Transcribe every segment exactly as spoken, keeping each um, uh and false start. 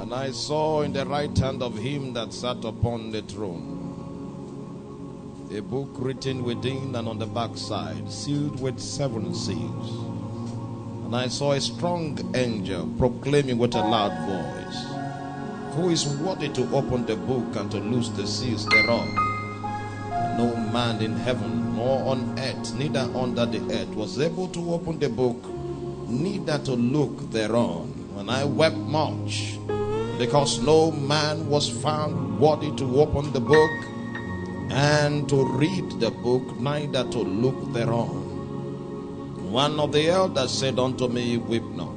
And I saw in the right hand of him that sat upon the throne a book written within and on the backside, sealed with seven seals. And I saw a strong angel proclaiming with a loud voice, who is worthy to open the book and to loose the seals thereof? And no man in heaven, nor on earth, neither under the earth, was able to open the book, neither to look thereon. And I wept much, because no man was found worthy to open the book, and to read the book, neither to look thereon. One of the elders said unto me, weep not.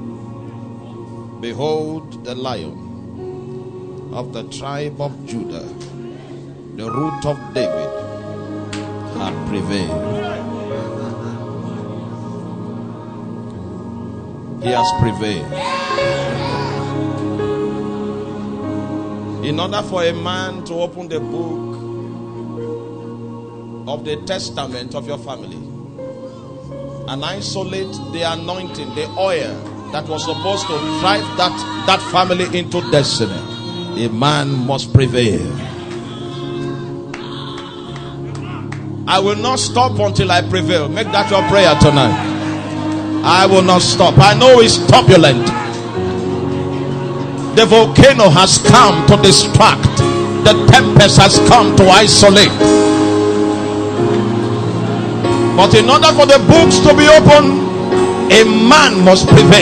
Behold, the Lion of the tribe of Judah, the root of David, hath prevailed. He has prevailed. In order for a man to open the book of the testament of your family and isolate the anointing, the oil that was supposed to drive that, that family into destiny, a man must prevail. I will not stop until I prevail. Make that your prayer tonight. I will not stop. I know it's turbulent. The volcano has come to distract. The tempest has come to isolate. But in order for the books to be open, a man must prevail.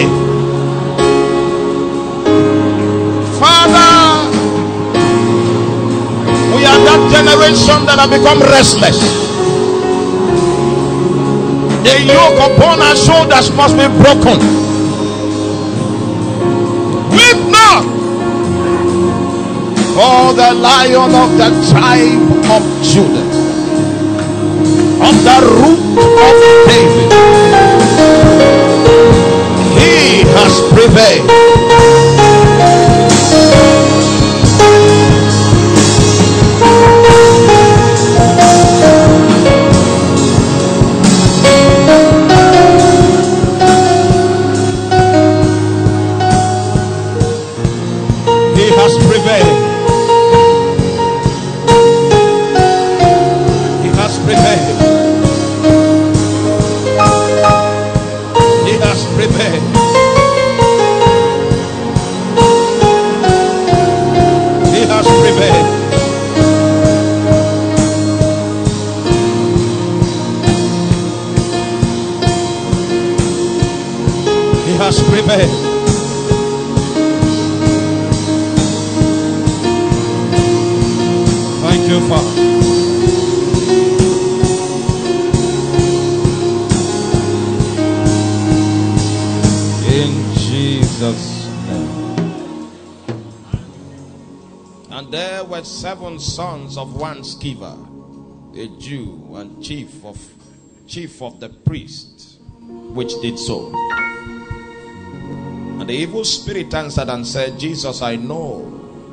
Father, we are that generation that have become restless. The yoke upon our shoulders must be broken. Weep not, for the Lion of the tribe of Judah, of the root of David, he has prevailed. He has prevailed. He has prevailed. He has prevailed. He has prevailed. He has prevailed. Thank you, Father. In Jesus' name. And there were seven sons of one Sceva, a Jew and chief of chief of the priests, which did so. And the evil spirit answered and said, Jesus I know,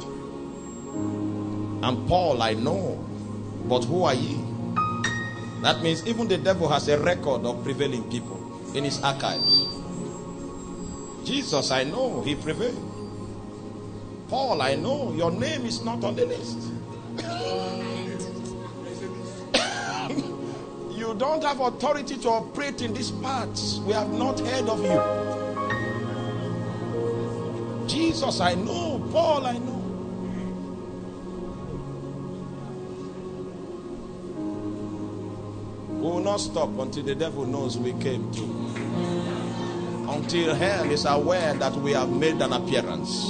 and Paul I know, but who are ye? That means even the devil has a record of prevailing people in his archives. Jesus I know, he prevailed. Paul I know, your name is not on the list. You don't have authority to operate in these parts. We have not heard of you. Jesus I know, Paul I know. We will not stop until the devil knows we came to. Until hell is aware that we have made an appearance.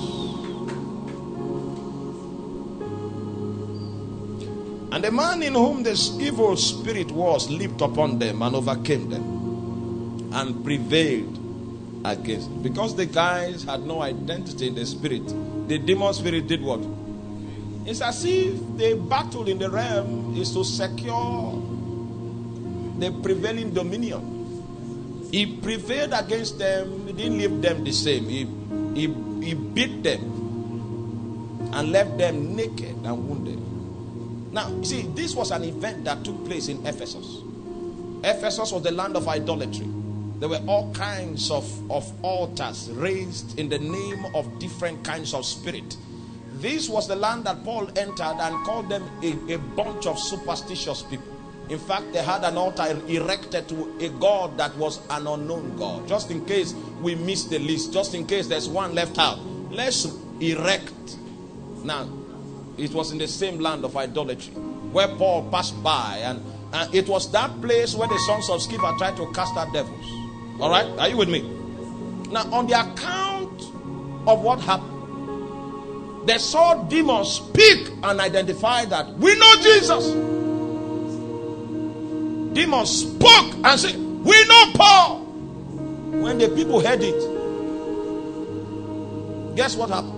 And the man in whom this evil spirit was leaped upon them and overcame them and prevailed against. Because the guys had no identity in the spirit, the demon spirit did what? It's as if the battle in the realm is to secure the prevailing dominion. He prevailed against them. He didn't leave them the same. He, he, he beat them and left them naked and wounded. Now, you see, this was an event that took place in Ephesus. Ephesus was the land of idolatry. There were all kinds of, of altars raised in the name of different kinds of spirit. This was the land that Paul entered and called them a, a bunch of superstitious people. In fact, they had an altar erected to a god that was an unknown god. Just in case we miss the list, just in case there's one left out, let's erect. Now, it was in the same land of idolatry where Paul passed by, and, and it was that place where the sons of Sceva tried to cast out devils. All right, are you with me? Now, on the account of what happened, they saw demons speak and identify that we know Jesus. Demons spoke and said, we know Paul. When the people heard it, guess what happened?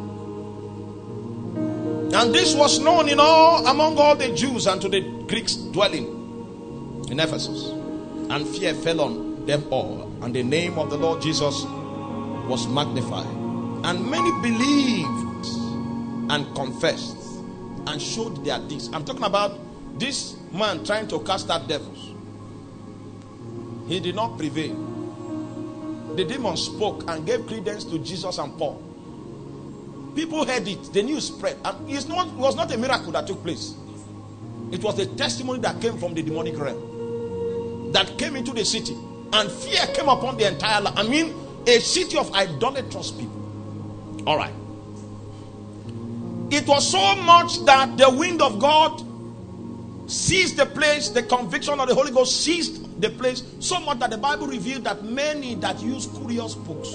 And this was known in all among all the Jews and to the Greeks dwelling in Ephesus. And fear fell on them all. And the name of the Lord Jesus was magnified. And many believed and confessed and showed their deeds. I'm talking about this man trying to cast out devils. He did not prevail. The demon spoke and gave credence to Jesus and Paul. People heard it. The news spread. And it's not, it was not a miracle that took place. It was the testimony that came from the demonic realm that came into the city. And fear came upon the entire land. I mean, a city of idolatrous people. All right. It was so much that the wind of God seized the place. The conviction of the Holy Ghost seized the place. So much that the Bible revealed that many that use curious books,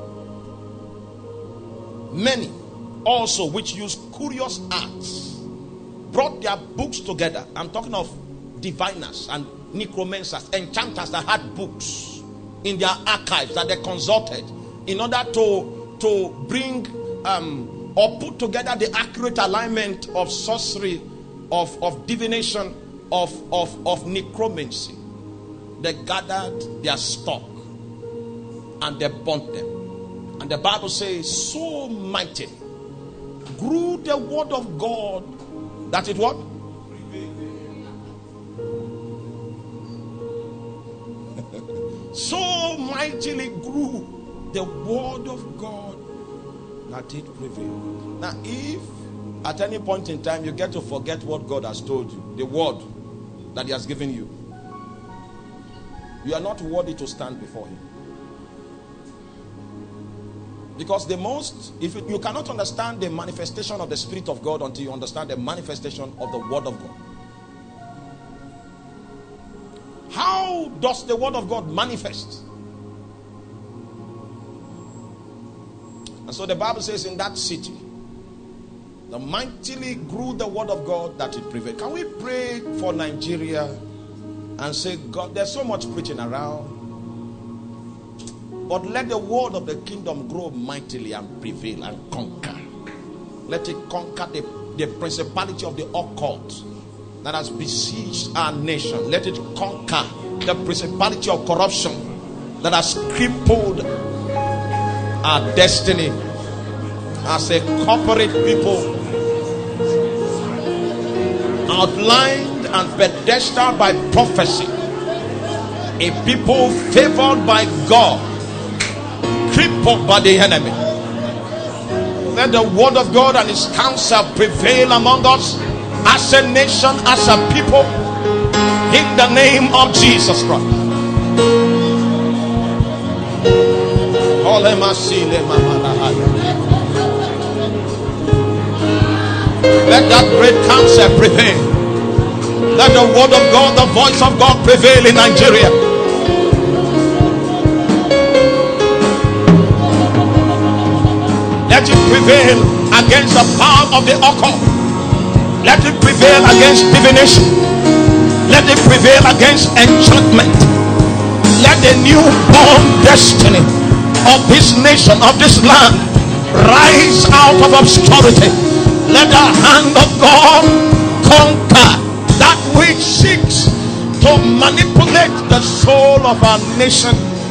many also which use curious arts, brought their books together. I'm talking of diviners and necromancers, enchanters that had books in their archives that they consulted in order to to bring um, or put together the accurate alignment of sorcery, of, of divination, of, of, of necromancy. They gathered their stock and they burnt them. And the Bible says, so mighty grew the word of God that it what? So mightily grew the word of God that it prevailed. Now, if at any point in time you get to forget what God has told you, the word that He has given you, you are not worthy to stand before Him. Because the most, if you, you cannot understand the manifestation of the Spirit of God until you understand the manifestation of the Word of God. How does the Word of God manifest? And so the Bible says in that city, the mightily grew the Word of God that it prevailed. Can we pray for Nigeria and say, God, there's so much preaching around, but let the word of the kingdom grow mightily and prevail and conquer. Let it conquer the, the principality of the occult that has besieged our nation. Let it conquer the principality of corruption that has crippled our destiny as a corporate people, outlined and pedestaled by prophecy, a people favored by God, crippled by the enemy. Let the word of God and His counsel prevail among us as a nation, as a people, in the name of Jesus Christ. Let that great counsel prevail. Let the word of God, the voice of God prevail in Nigeria. Let it prevail against the power of the occult. Let it prevail against divination. Let it prevail against enchantment. Let the newborn destiny of this nation, of this land, rise out of obscurity. Let the hand of God conquer that which seeks to manipulate the soul of our nation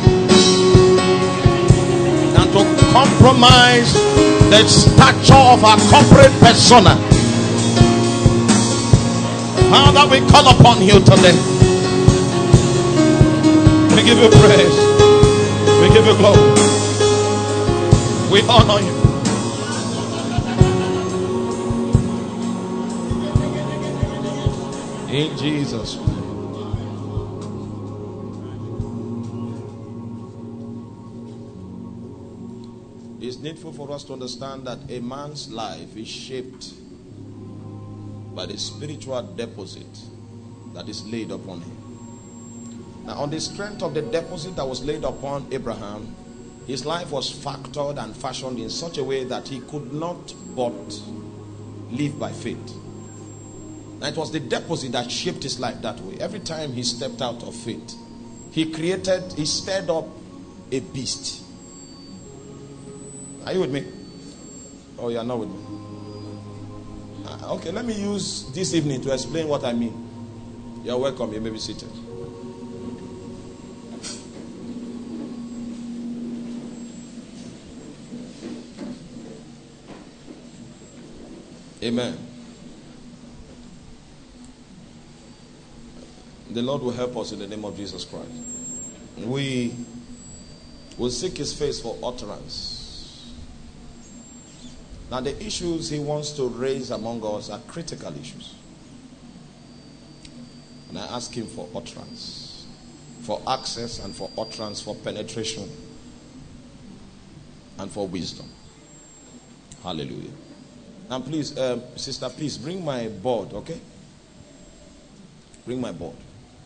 and to compromise the stature of our corporate persona. Father, we call upon you today. We give you praise. give you glory. We honor you. In Jesus' name. It's needful for us to understand that a man's life is shaped by the spiritual deposit that is laid upon him. Now, on the strength of the deposit that was laid upon Abraham, his life was factored and fashioned in such a way that he could not but live by faith. Now, it was the deposit that shaped his life that way. Every time he stepped out of faith, he created, he stirred up a beast. Are you with me? Oh, you are not with me. Uh, okay, let me use this evening to explain what I mean. You're welcome. You may be seated. Amen. The Lord will help us in the name of Jesus Christ. We will seek his face for utterance. Now, the issues he wants to raise among us are critical issues. And I ask him for utterance, for access and for utterance, for penetration and for wisdom. Hallelujah. And please, um, sister, please bring my board, okay? Bring my board.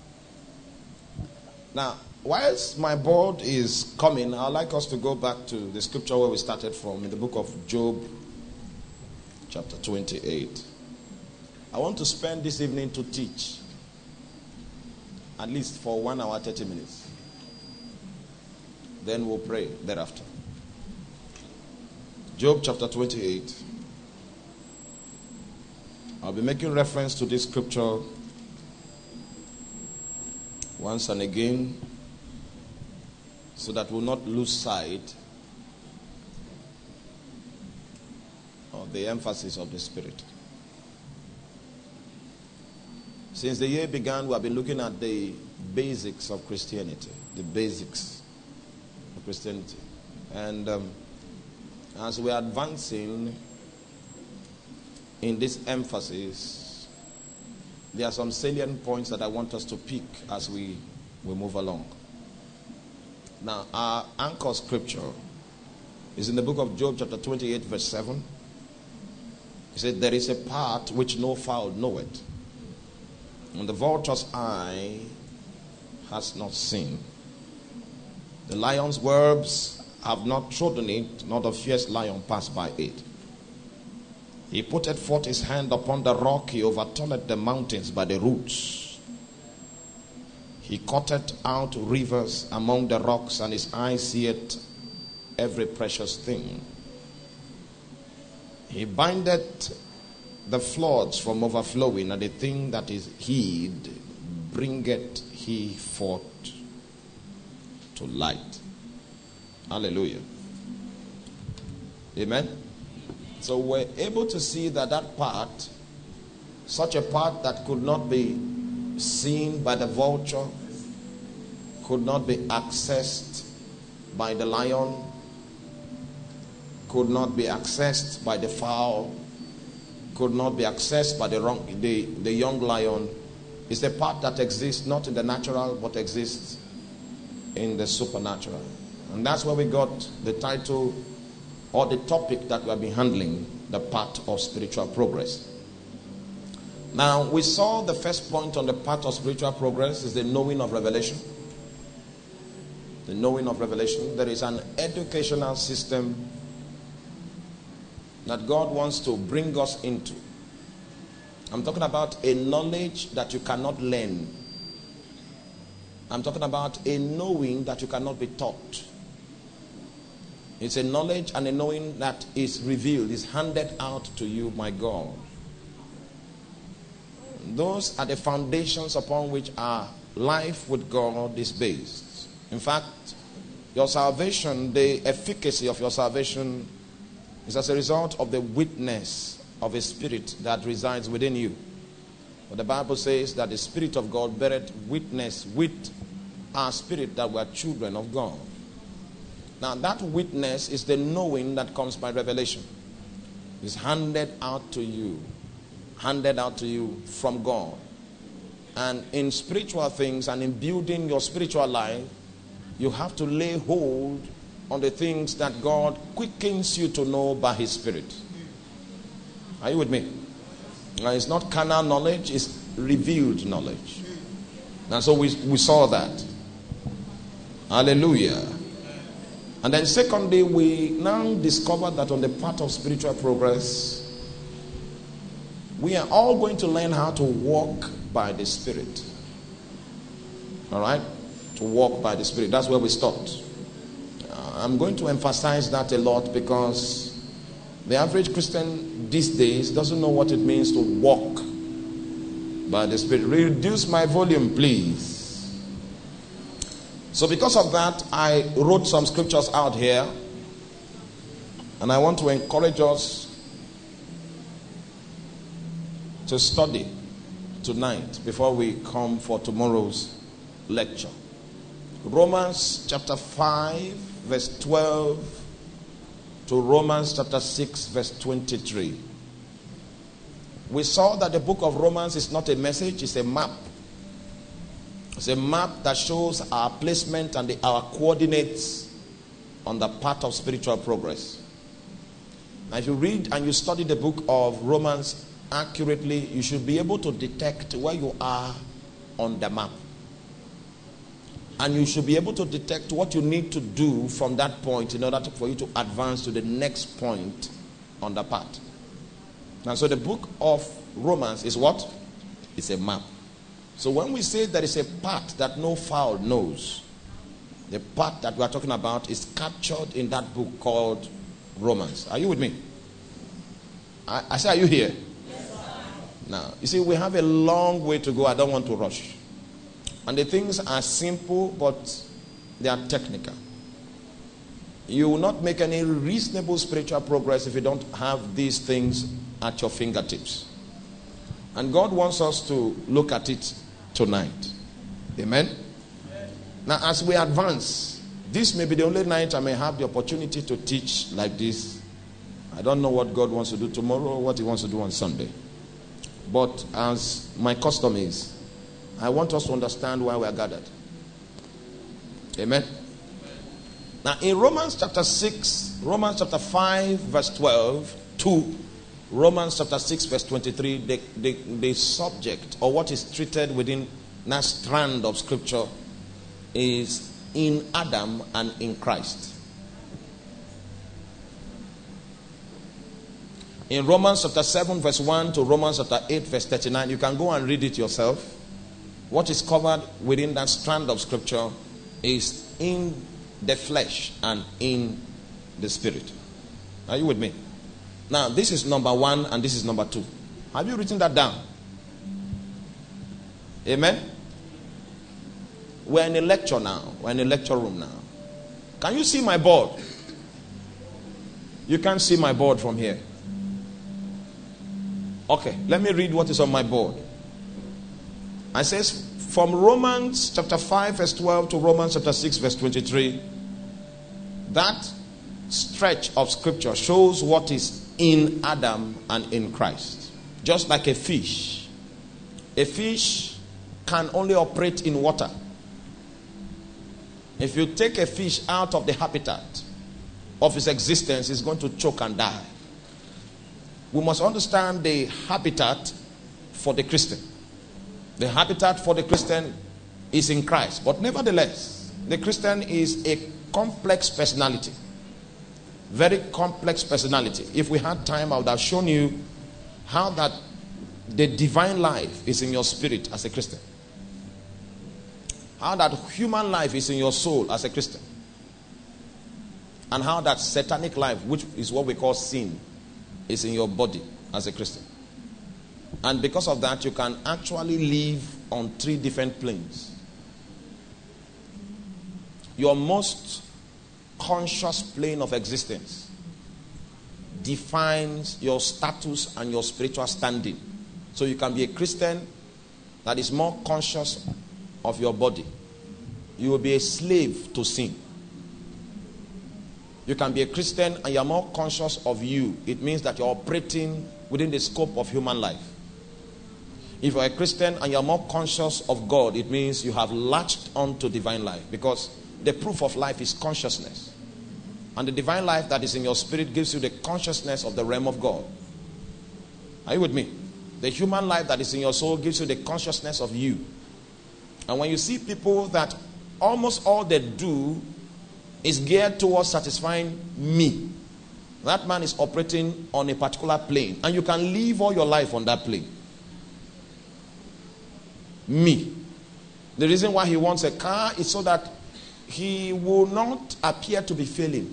Now, whilst my board is coming, I'd like us to go back to the scripture where we started from, in the book of Job, chapter twenty-eight. I want to spend this evening to teach, at least for one hour, thirty minutes. Then we'll pray thereafter. Job chapter twenty-eight. I'll be making reference to this scripture once and again, so that we'll not lose sight of the emphasis of the Spirit. Since the year began, we have been looking at the basics of Christianity. The basics of Christianity. And um, as we are advancing in this emphasis, there are some salient points that I want us to pick as we, we move along. Now, our anchor scripture is in the book of Job chapter twenty-eight verse seven. He said, there is a part which no fowl knoweth, and the vulture's eye has not seen. The lion's whelps have not trodden it, nor the fierce lion passed by it. He putteth forth his hand upon the rock, he overturneth the mountains by the roots. He cutteth out rivers among the rocks, and his eye seeth every precious thing. He bindeth the floods from overflowing, and the thing that is hid bringeth he forth to light. Hallelujah. Amen. So we're able to see that that part, such a part that could not be seen by the vulture, could not be accessed by the lion, could not be accessed by the fowl, could not be accessed by the, wrong, the, the young lion, is a part that exists not in the natural but exists in the supernatural. And that's where we got the title or the topic that we have been handling, the path of spiritual progress. Now, we saw the first point on the path of spiritual progress is the knowing of revelation. The knowing of revelation. There is an educational system that God wants to bring us into. I'm talking about a knowledge that you cannot learn. I'm talking about a knowing that you cannot be taught. It's a knowledge and a knowing that is revealed, is handed out to you, my God. Those are the foundations upon which our life with God is based. In fact, your salvation, the efficacy of your salvation is as a result of the witness of a spirit that resides within you. But the Bible says that the Spirit of God beareth witness with our spirit that we are children of God. Now that witness is the knowing that comes by revelation. It's handed out to you. Handed out to you from God. And in spiritual things and in building your spiritual life, you have to lay hold on the things that God quickens you to know by His Spirit. Are you with me? Now, it's not carnal knowledge, it's revealed knowledge. And so we, we saw that. Hallelujah. And then secondly, we now discover that on the path of spiritual progress, we are all going to learn how to walk by the Spirit. All right? To walk by the Spirit. That's where we stopped. Uh, I'm going to emphasize that a lot because the average Christian these days doesn't know what it means to walk by the Spirit. Reduce my volume, please. So because of that, I wrote some scriptures out here. And I want to encourage us to study tonight before we come for tomorrow's lecture. Romans chapter five verse twelve to Romans chapter six verse twenty-three. We saw that the book of Romans is not a message, it's a map. It's a map that shows our placement and the, our coordinates on the path of spiritual progress. Now if you read and you study the book of Romans accurately, you should be able to detect where you are on the map. And you should be able to detect what you need to do from that point in order to, for you to advance to the next point on the path. And so the book of Romans is what? It's a map. So when we say there is a path that no fowl knows, the path that we are talking about is captured in that book called Romans. Are you with me? I, I say, are you here? Now, you see, we have a long way to go. I don't want to rush. And the things are simple, but they are technical. You will not make any reasonable spiritual progress if you don't have these things at your fingertips. And God wants us to look at it tonight. Amen? Amen. Now, as we advance, this may be the only night I may have the opportunity to teach like this. I don't know what God wants to do tomorrow or what He wants to do on Sunday. But as my custom is, I want us to understand why we are gathered. Amen? Now in Romans chapter six, Romans chapter five verse twelve to Romans chapter six verse twenty-three, the, the, the subject or what is treated within that strand of scripture is in Adam and in Christ. In Romans chapter seven verse one to Romans chapter eight verse thirty-nine, you can go and read it yourself. What is covered within that strand of scripture is in the flesh and in the spirit. Are you with me? Now, this is number one and this is number two. Have you written that down? Amen? We're in a lecture now. We're in a lecture room now. Can you see my board? You can't see my board from here. Okay, let me read what is on my board. It says, from Romans chapter five verse twelve to Romans chapter six verse twenty-three, that stretch of scripture shows what is in Adam and in Christ. Just like a fish. A fish can only operate in water. If you take a fish out of the habitat of its existence, it's going to choke and die. We must understand the habitat for the Christian. The habitat for the Christian is in Christ. But nevertheless, the Christian is a complex personality. Very complex personality. If we had time, I would have shown you how that the divine life is in your spirit as a Christian. How that human life is in your soul as a Christian. And how that satanic life, which is what we call sin, is in your body as a Christian. And because of that, you can actually live on three different planes. Your most conscious plane of existence defines your status and your spiritual standing. So you can be a Christian that is more conscious of your body. You will be a slave to sin. You can be a Christian and you're more conscious of you. It means that you're operating within the scope of human life. If you're a Christian and you're more conscious of God, it means you have latched onto divine life. Because the proof of life is consciousness. And the divine life that is in your spirit gives you the consciousness of the realm of God. Are you with me? The human life that is in your soul gives you the consciousness of you. And when you see people that almost all they do is geared towards satisfying me, that man is operating on a particular plane. And you can live all your life on that plane. Me. The reason why he wants a car is so that he will not appear to be failing.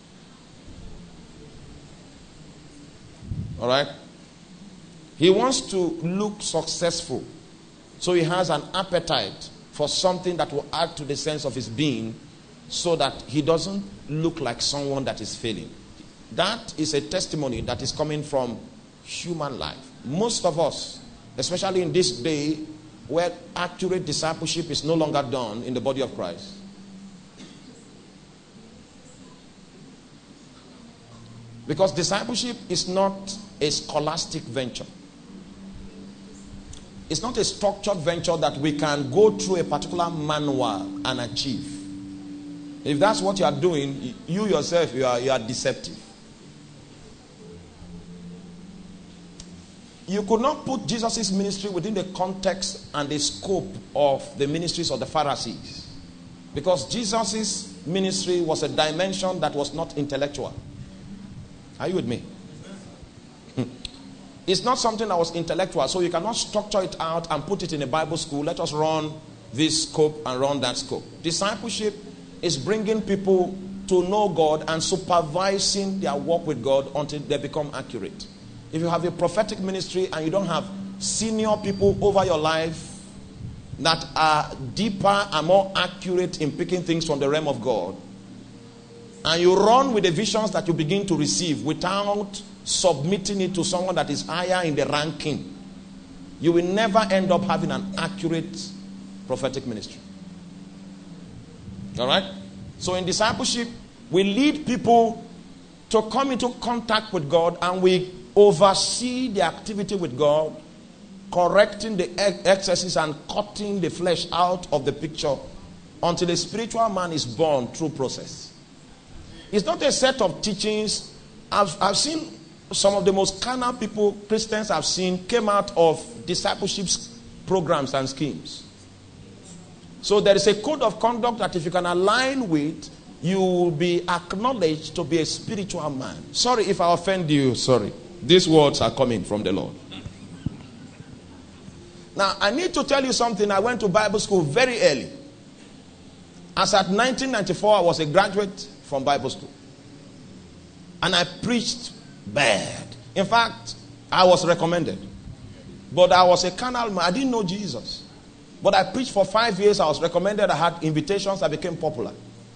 All right? He wants to look successful. So he has an appetite for something that will add to the sense of his being so that he doesn't look like someone that is failing. That is a testimony that is coming from human life. Most of us, especially in this day where accurate discipleship is no longer done in the body of Christ, because discipleship is not a scholastic venture. It's not a structured venture that we can go through a particular manual and achieve. If that's what you are doing, you yourself, you are, you are deceptive. You could not put Jesus' ministry within the context and the scope of the ministries of the Pharisees. Because Jesus' ministry was a dimension that was not intellectual. Are you with me? It's not something that was intellectual, so you cannot structure it out and put it in a Bible school. Let us run this scope and run that scope. Discipleship is bringing people to know God and supervising their walk with God until they become accurate. If you have a prophetic ministry and you don't have senior people over your life that are deeper and more accurate in picking things from the realm of God, and you run with the visions that you begin to receive without submitting it to someone that is higher in the ranking, you will never end up having an accurate prophetic ministry. All right? So in discipleship, we lead people to come into contact with God, and we oversee the activity with God, correcting the excesses and cutting the flesh out of the picture until the spiritual man is born through process. It's not a set of teachings. I've, I've seen some of the most carnal people, Christians I've seen, came out of discipleship programs and schemes. So there is a code of conduct that if you can align with, you will be acknowledged to be a spiritual man. Sorry if I offend you, sorry. These words are coming from the Lord. Now, I need to tell you something. I went to Bible school very early. As at nineteen ninety-four, I was a graduate from Bible school. And I preached bad. In fact, I was recommended. But I was a carnal man. I didn't know Jesus. But I preached for five years. I was recommended. I had invitations. I became popular.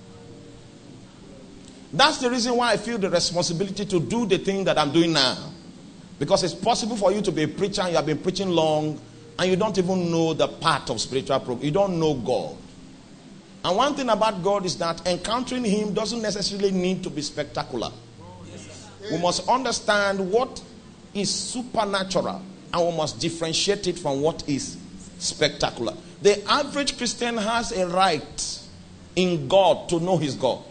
That's the reason why I feel the responsibility to do the thing that I'm doing now. Because it's possible for you to be a preacher and you have been preaching long and you don't even know the part of spiritual program. You don't know God. And one thing about God is that encountering Him doesn't necessarily need to be spectacular. We must understand what is supernatural and we must differentiate it from what is spectacular. The average Christian has a right in God to know his God.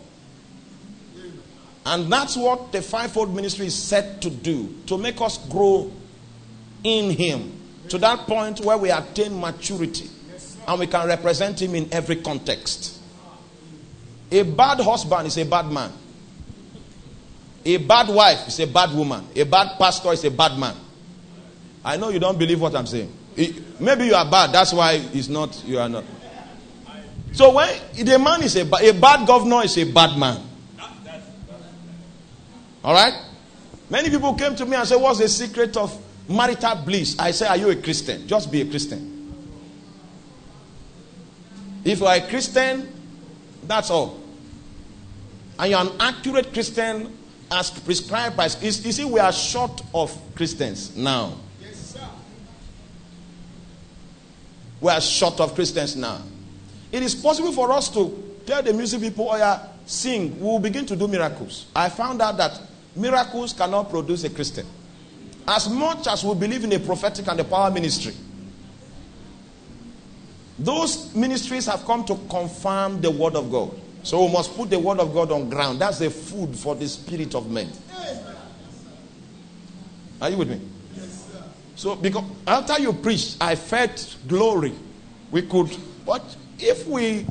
And that's what the fivefold ministry is set to do, to make us grow in Him to that point where we attain maturity and we can represent Him in every context. A bad husband is a bad man. A bad wife is a bad woman. A bad pastor is a bad man. I know you don't believe what I'm saying. It, maybe you are bad, that's why it's not, you are not. So when the man is a, a bad governor is a bad man. All right? Many people came to me and said, what's the secret of marital bliss? I say, are you a Christian? Just be a Christian. If you are a Christian, that's all. And you're an accurate Christian as prescribed by... You see, we are short of Christians now. Yes, sir. We are short of Christians now. It is possible for us to tell the music people, oh yeah, sing, we will begin to do miracles. I found out that miracles cannot produce a Christian. As much as we believe in a prophetic and a power ministry, those ministries have come to confirm the word of God. So we must put the word of God on ground. That's the food for the spirit of men. Are you with me? Yes, sir. So because after you preached, I felt glory. We could, but if we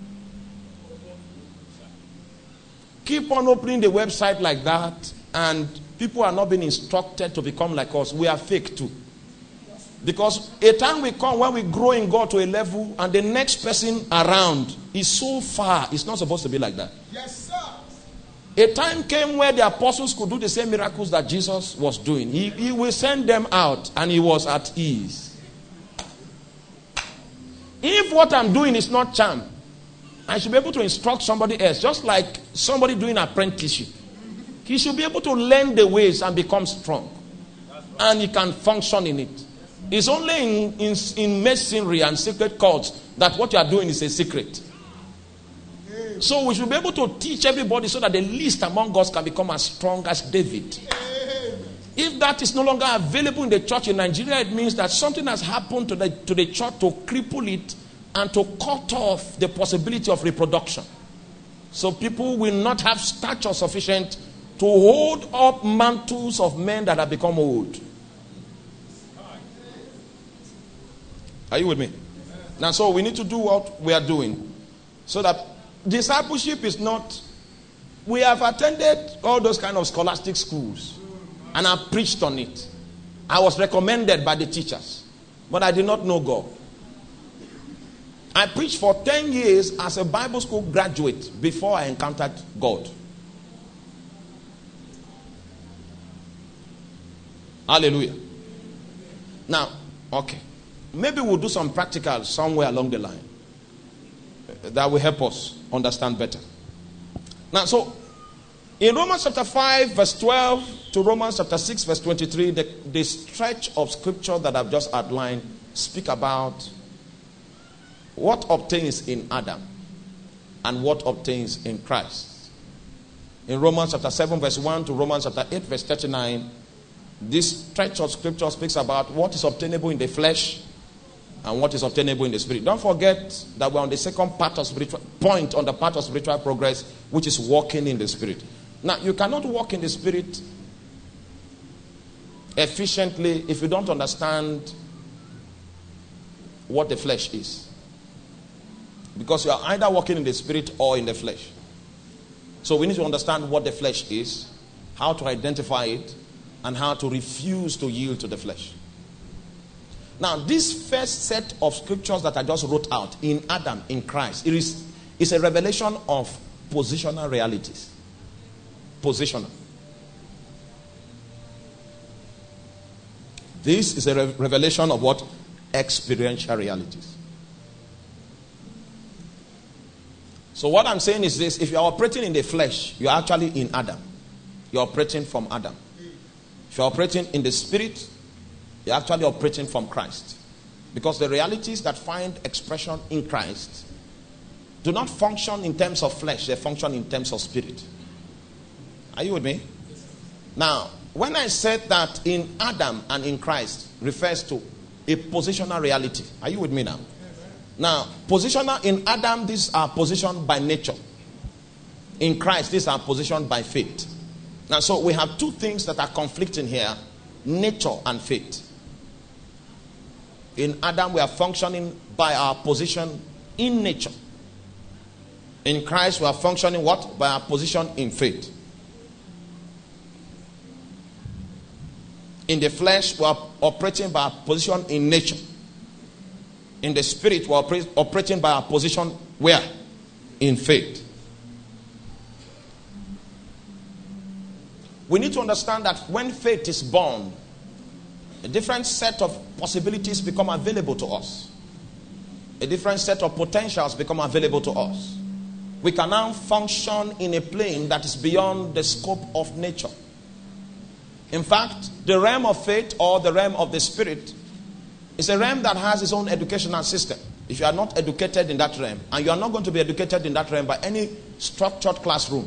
keep on opening the website like that and people are not being instructed to become like us, we are fake too. Because a time will come when we grow in God to a level and the next person around is so far, it's not supposed to be like that. Yes, sir. A time came where the apostles could do the same miracles that Jesus was doing. He, he will send them out and he was at ease. If what I'm doing is not charm, I should be able to instruct somebody else, just like somebody doing apprenticeship. He should be able to learn the ways and become strong. And he can function in it. It's only in, in, in masonry and secret cults that what you are doing is a secret. So we should be able to teach everybody so that the least among us can become as strong as David. If that is no longer available in the church in Nigeria, it means that something has happened to the, to the church to cripple it and to cut off the possibility of reproduction. So people will not have stature sufficient to hold up mantles of men that have become old. Are you with me? Now, so we need to do what we are doing. So that discipleship is not... We have attended all those kind of scholastic schools. And I preached on it. I was recommended by the teachers. But I did not know God. I preached for ten years as a Bible school graduate before I encountered God. Hallelujah. Now, okay. Maybe we'll do some practicals somewhere along the line that will help us understand better. Now, so in Romans chapter five, verse twelve to Romans chapter six, verse twenty-three, the, the stretch of scripture that I've just outlined speak about what obtains in Adam and what obtains in Christ. In Romans chapter seven, verse one to Romans chapter eight, verse thirty-nine, this stretch of scripture speaks about what is obtainable in the flesh and what is obtainable in the spirit. Don't forget that we're on the second part of spiritual point on the part of spiritual progress, which is walking in the spirit. Now, you cannot walk in the spirit efficiently if you don't understand what the flesh is. Because you are either walking in the spirit or in the flesh. So we need to understand what the flesh is, how to identify it, and how to refuse to yield to the flesh. Now, this first set of scriptures that I just wrote out in Adam, in Christ, it is, is a revelation of positional realities. Positional. This is a re- revelation of what? Experiential realities. So what I'm saying is this: if you are operating in the flesh, you are actually in Adam. You are operating from Adam. If you are operating in the spirit, you are actually operating from Christ. Because the realities that find expression in Christ do not function in terms of flesh, they function in terms of spirit. Are you with me? Now, when I said that in Adam and in Christ refers to a positional reality. Are you with me now? Now, positional in Adam, these are positioned by nature. In Christ, these are positioned by faith. Now, so we have two things that are conflicting here: nature and faith. In Adam, we are functioning by our position in nature. In Christ, we are functioning what? By our position in faith. In the flesh, we are operating by our position in nature. In the spirit, we are operating by our position where? In faith. We need to understand that when faith is born, a different set of possibilities become available to us. A different set of potentials become available to us. We can now function in a plane that is beyond the scope of nature. In fact, the realm of faith or the realm of the spirit is a realm that has its own educational system. if you are not educated in that realm, and you are not going to be educated in that realm by any structured classroom.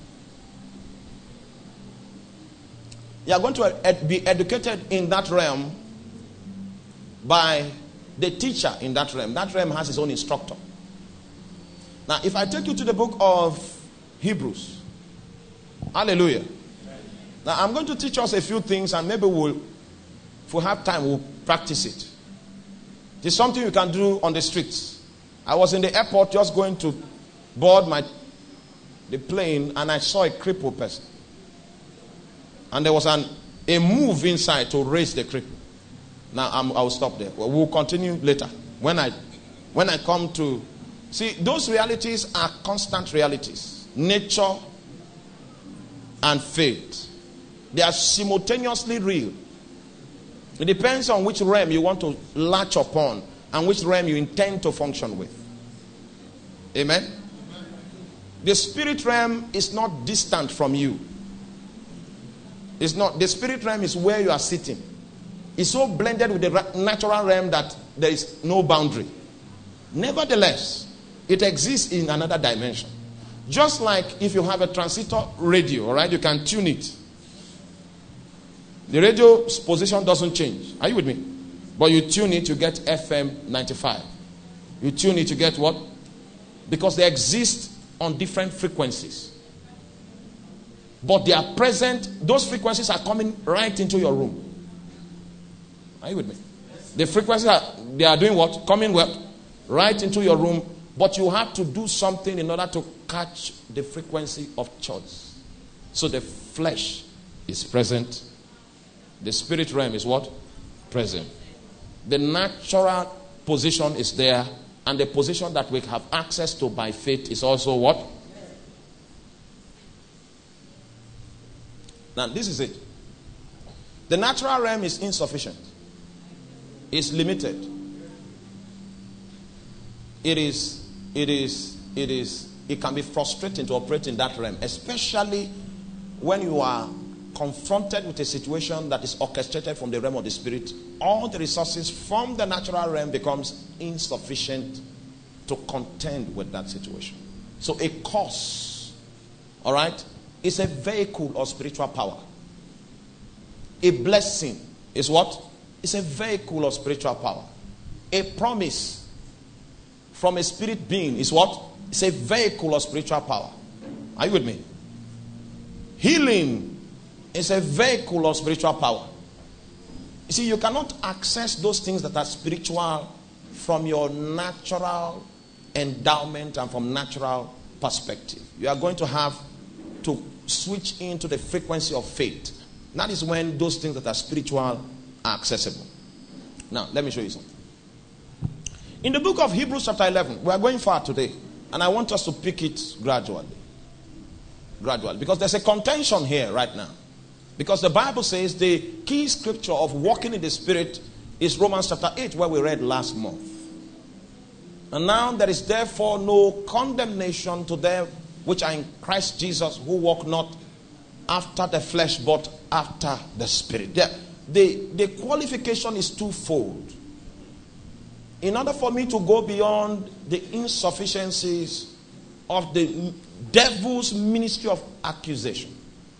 You are going to ed- be educated in that realm by the teacher in that realm. That realm has its own instructor. Now, if I take you to the book of Hebrews, hallelujah. Now, I'm going to teach us a few things, and maybe we'll, if we have time, we'll practice it. It's something you can do on the streets. I was in the airport just going to board my the plane, and I saw a crippled person. And there was an a move inside to raise the cripple. Now I'm, I'll stop there. Well, we'll continue later. When I when I come to see, those realities are constant realities. Nature and faith. They are simultaneously real. It depends on which realm you want to latch upon and which realm you intend to function with. Amen? The spirit realm is not distant from you. It's not. The spirit realm is where you are sitting. It's so blended with the natural realm that there is no boundary. Nevertheless, it exists in another dimension. Just like if you have a transistor radio, all right, you can tune it. The radio's position doesn't change. Are you with me? But you tune it, you get F M ninety-five. You tune it, you get what? Because they exist on different frequencies. But they are present. Those frequencies are coming right into your room. Are you with me? The frequencies are, they are doing what? Coming what? Right into your room. But you have to do something in order to catch the frequency of choice. So the flesh is present. The spirit realm is what? Present. The natural position is there. And the position that we have access to by faith is also what? Now, this is it. The natural realm is insufficient. It's limited. It is, it is, it is, it can be frustrating to operate in that realm, especially when you are confronted with a situation that is orchestrated from the realm of the spirit. All the resources from the natural realm becomes insufficient to contend with that situation. So a cause, all right, is a vehicle of spiritual power. A blessing is what? It's a vehicle of spiritual power. A promise from a spirit being is what? It's a vehicle of spiritual power. Are you with me? Healing is a vehicle of spiritual power. You see, you cannot access those things that are spiritual from your natural endowment and from natural perspective. You are going to have to switch into the frequency of faith. That is when those things that are spiritual are accessible. Now, let me show you something. In the book of Hebrews chapter eleven, we are going far today, and I want us to pick it gradually. Gradually. Because there's a contention here right now. Because the Bible says the key scripture of walking in the Spirit is Romans chapter eight, where we read last month. And now there is therefore no condemnation to them which are in Christ Jesus, who walk not after the flesh, but after the Spirit. The, the, the qualification is twofold. In order for me to go beyond the insufficiencies of the devil's ministry of accusation,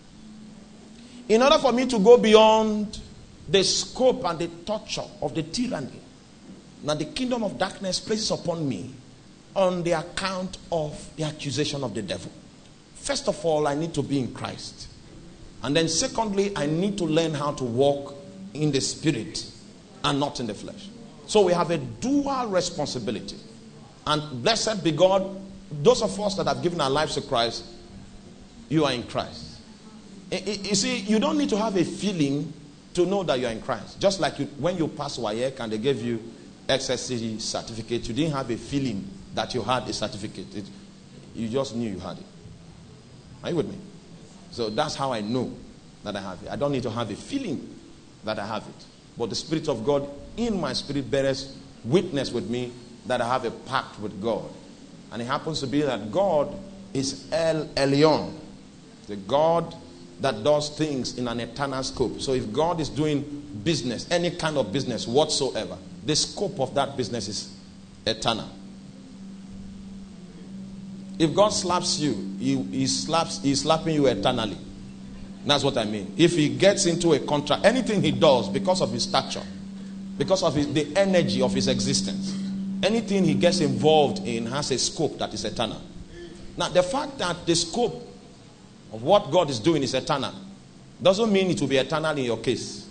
in order for me to go beyond the scope and the torture of the tyranny that the kingdom of darkness places upon me on the account of the accusation of the devil. First of all, I need to be in Christ. And then secondly, I need to learn how to walk in the Spirit and not in the flesh. So we have a dual responsibility. And blessed be God, those of us that have given our lives to Christ, you are in Christ. You see, you don't need to have a feeling to know that you are in Christ. Just like you, when you pass W A E C and they gave you X S C certificate, you didn't have a feeling that you had a certificate. It, you just knew you had it. Are you with me? So that's how I know that I have it. I don't need to have a feeling that I have it. But the Spirit of God in my spirit bears witness with me that I have a pact with God. And it happens to be that God is El Elyon, the God that does things in an eternal scope. So if God is doing business, any kind of business whatsoever, the scope of that business is eternal. If God slaps you, he, he slaps, he's slapping you eternally. That's what I mean. If he gets into a contract, anything he does because of his stature, because of his, the energy of his existence, anything he gets involved in has a scope that is eternal. Now, the fact that the scope of what God is doing is eternal doesn't mean it will be eternal in your case.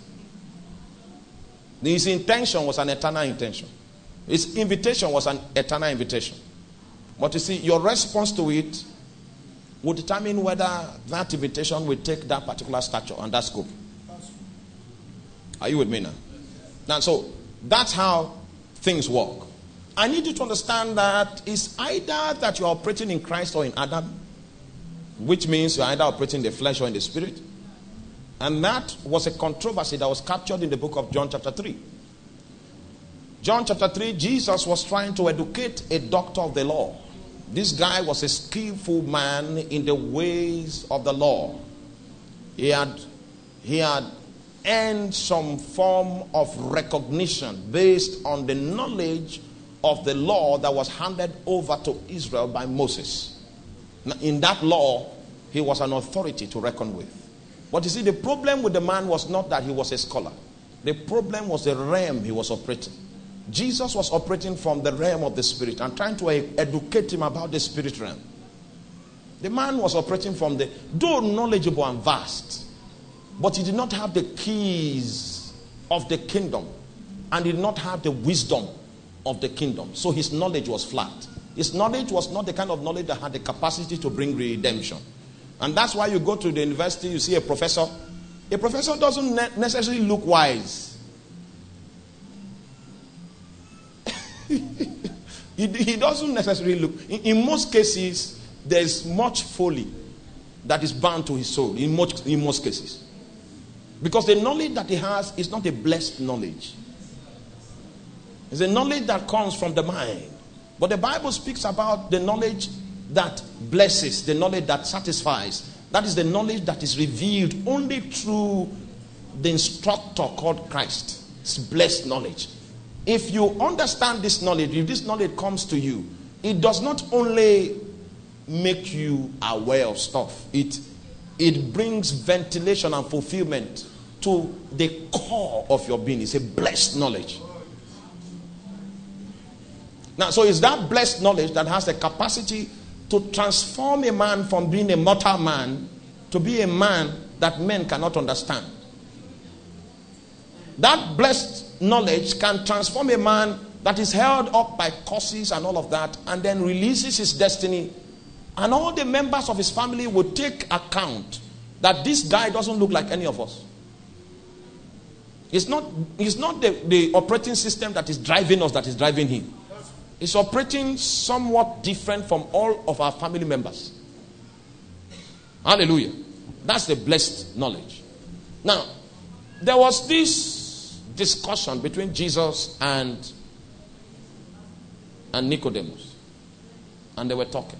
His intention was an eternal intention. His invitation was an eternal invitation. But you see, your response to it will determine whether that invitation will take that particular stature and that scope. Are you with me now? Now, so that's how things work. I need you to understand that it's either that you are operating in Christ or in Adam, which means you are either operating in the flesh or in the spirit. And that was a controversy that was captured in the book of John chapter three. John chapter three, Jesus was trying to educate a doctor of the law. This guy was a skillful man in the ways of the law. He had, he had earned some form of recognition based on the knowledge of the law that was handed over to Israel by Moses. Now, in that law, he was an authority to reckon with. But you see, the problem with the man was not that he was a scholar. The problem was the realm he was operating. Jesus was operating from the realm of the spirit and trying to educate him about the spirit realm. The man was operating from the, though knowledgeable and vast, but he did not have the keys of the kingdom and did not have the wisdom of the kingdom. So his knowledge was flat. His knowledge was not the kind of knowledge that had the capacity to bring redemption. And that's why you go to the university, you see a professor. A professor doesn't ne- necessarily look wise. he, he doesn't necessarily look. In, in most cases, there's much folly that is bound to his soul. In most, in most cases. Because the knowledge that he has is not a blessed knowledge. It's a knowledge that comes from the mind. But the Bible speaks about the knowledge that blesses, the knowledge that satisfies. That is the knowledge that is revealed only through the instructor called Christ. It's blessed knowledge. If you understand this knowledge, if this knowledge comes to you, it does not only make you aware of stuff. It, it brings ventilation and fulfillment to the core of your being. It's a blessed knowledge. Now, so it's that blessed knowledge that has the capacity to transform a man from being a mortal man to be a man that men cannot understand. That blessed knowledge can transform a man that is held up by curses and all of that, and then releases his destiny, and all the members of his family will take account that this guy doesn't look like any of us. It's not, it's not the, the operating system that is driving us that is driving him. It's operating somewhat different from all of our family members. Hallelujah. That's the blessed knowledge. Now, there was this discussion between Jesus and, and Nicodemus. And they were talking.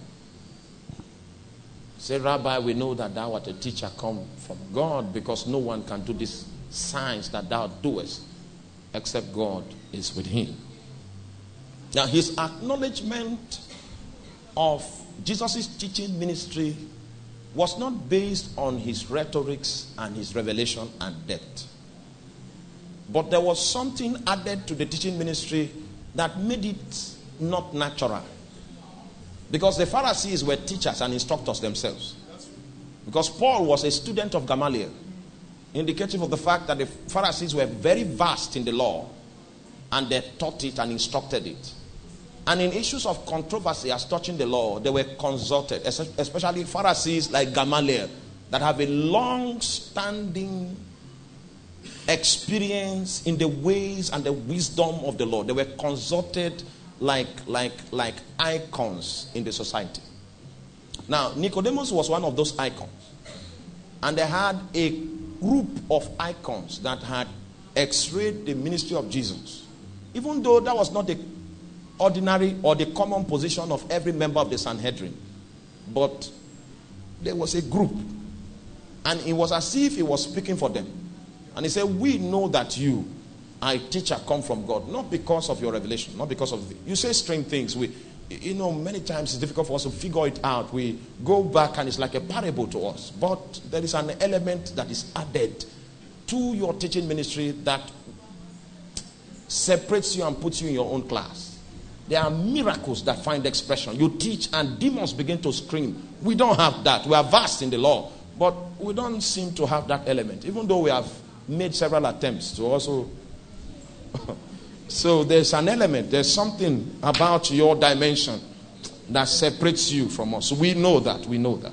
Say, Rabbi, we know that thou art a teacher come from God, because no one can do these signs that thou doest except God is with him. Now, his acknowledgement of Jesus' teaching ministry was not based on his rhetorics and his revelation and depth. But there was something added to the teaching ministry that made it not natural. Because the Pharisees were teachers and instructors themselves. Because Paul was a student of Gamaliel, indicative of the fact that the Pharisees were very vast in the law, and they taught it and instructed it. And in issues of controversy as touching the law, they were consulted, especially Pharisees like Gamaliel, that have a long-standing experience in the ways and the wisdom of the law. They were consulted like, like, like icons in the society. Now, Nicodemus was one of those icons. And they had a group of icons that had x-rayed the ministry of Jesus. Even though that was not the ordinary or the common position of every member of the Sanhedrin. But there was a group. And it was as if he was speaking for them. And he said, we know that you I teacher come from God, not because of your revelation, not because of the, you say strange things. We, you know, many times it's difficult for us to figure it out. We go back and it's like a parable to us. But there is an element that is added to your teaching ministry that separates you and puts you in your own class. There are miracles that find expression. You teach and demons begin to scream. We don't have that. We are vast in the law, but we don't seem to have that element, even though we have made several attempts to also. So there's an element, there's something about your dimension that separates you from us. We know that, we know that.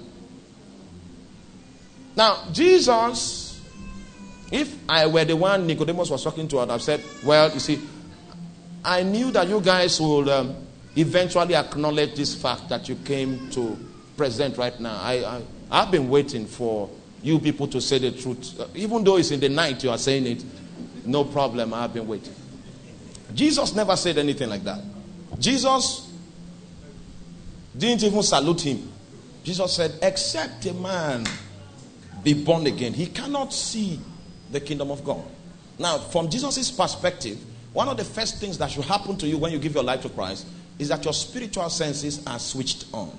Now, Jesus, if I were the one Nicodemus was talking to, I'd have said, well, you see, I knew that you guys would um, eventually acknowledge this fact that you came to present right now. I, I, I've been waiting for you people to say the truth. Uh, even though it's in the night you are saying it, no problem, I've been waiting. Jesus never said anything like that. Jesus didn't even salute him. Jesus said, except a man be born again, he cannot see the kingdom of God. Now, from Jesus' perspective, one of the first things that should happen to you when you give your life to Christ is that your spiritual senses are switched on.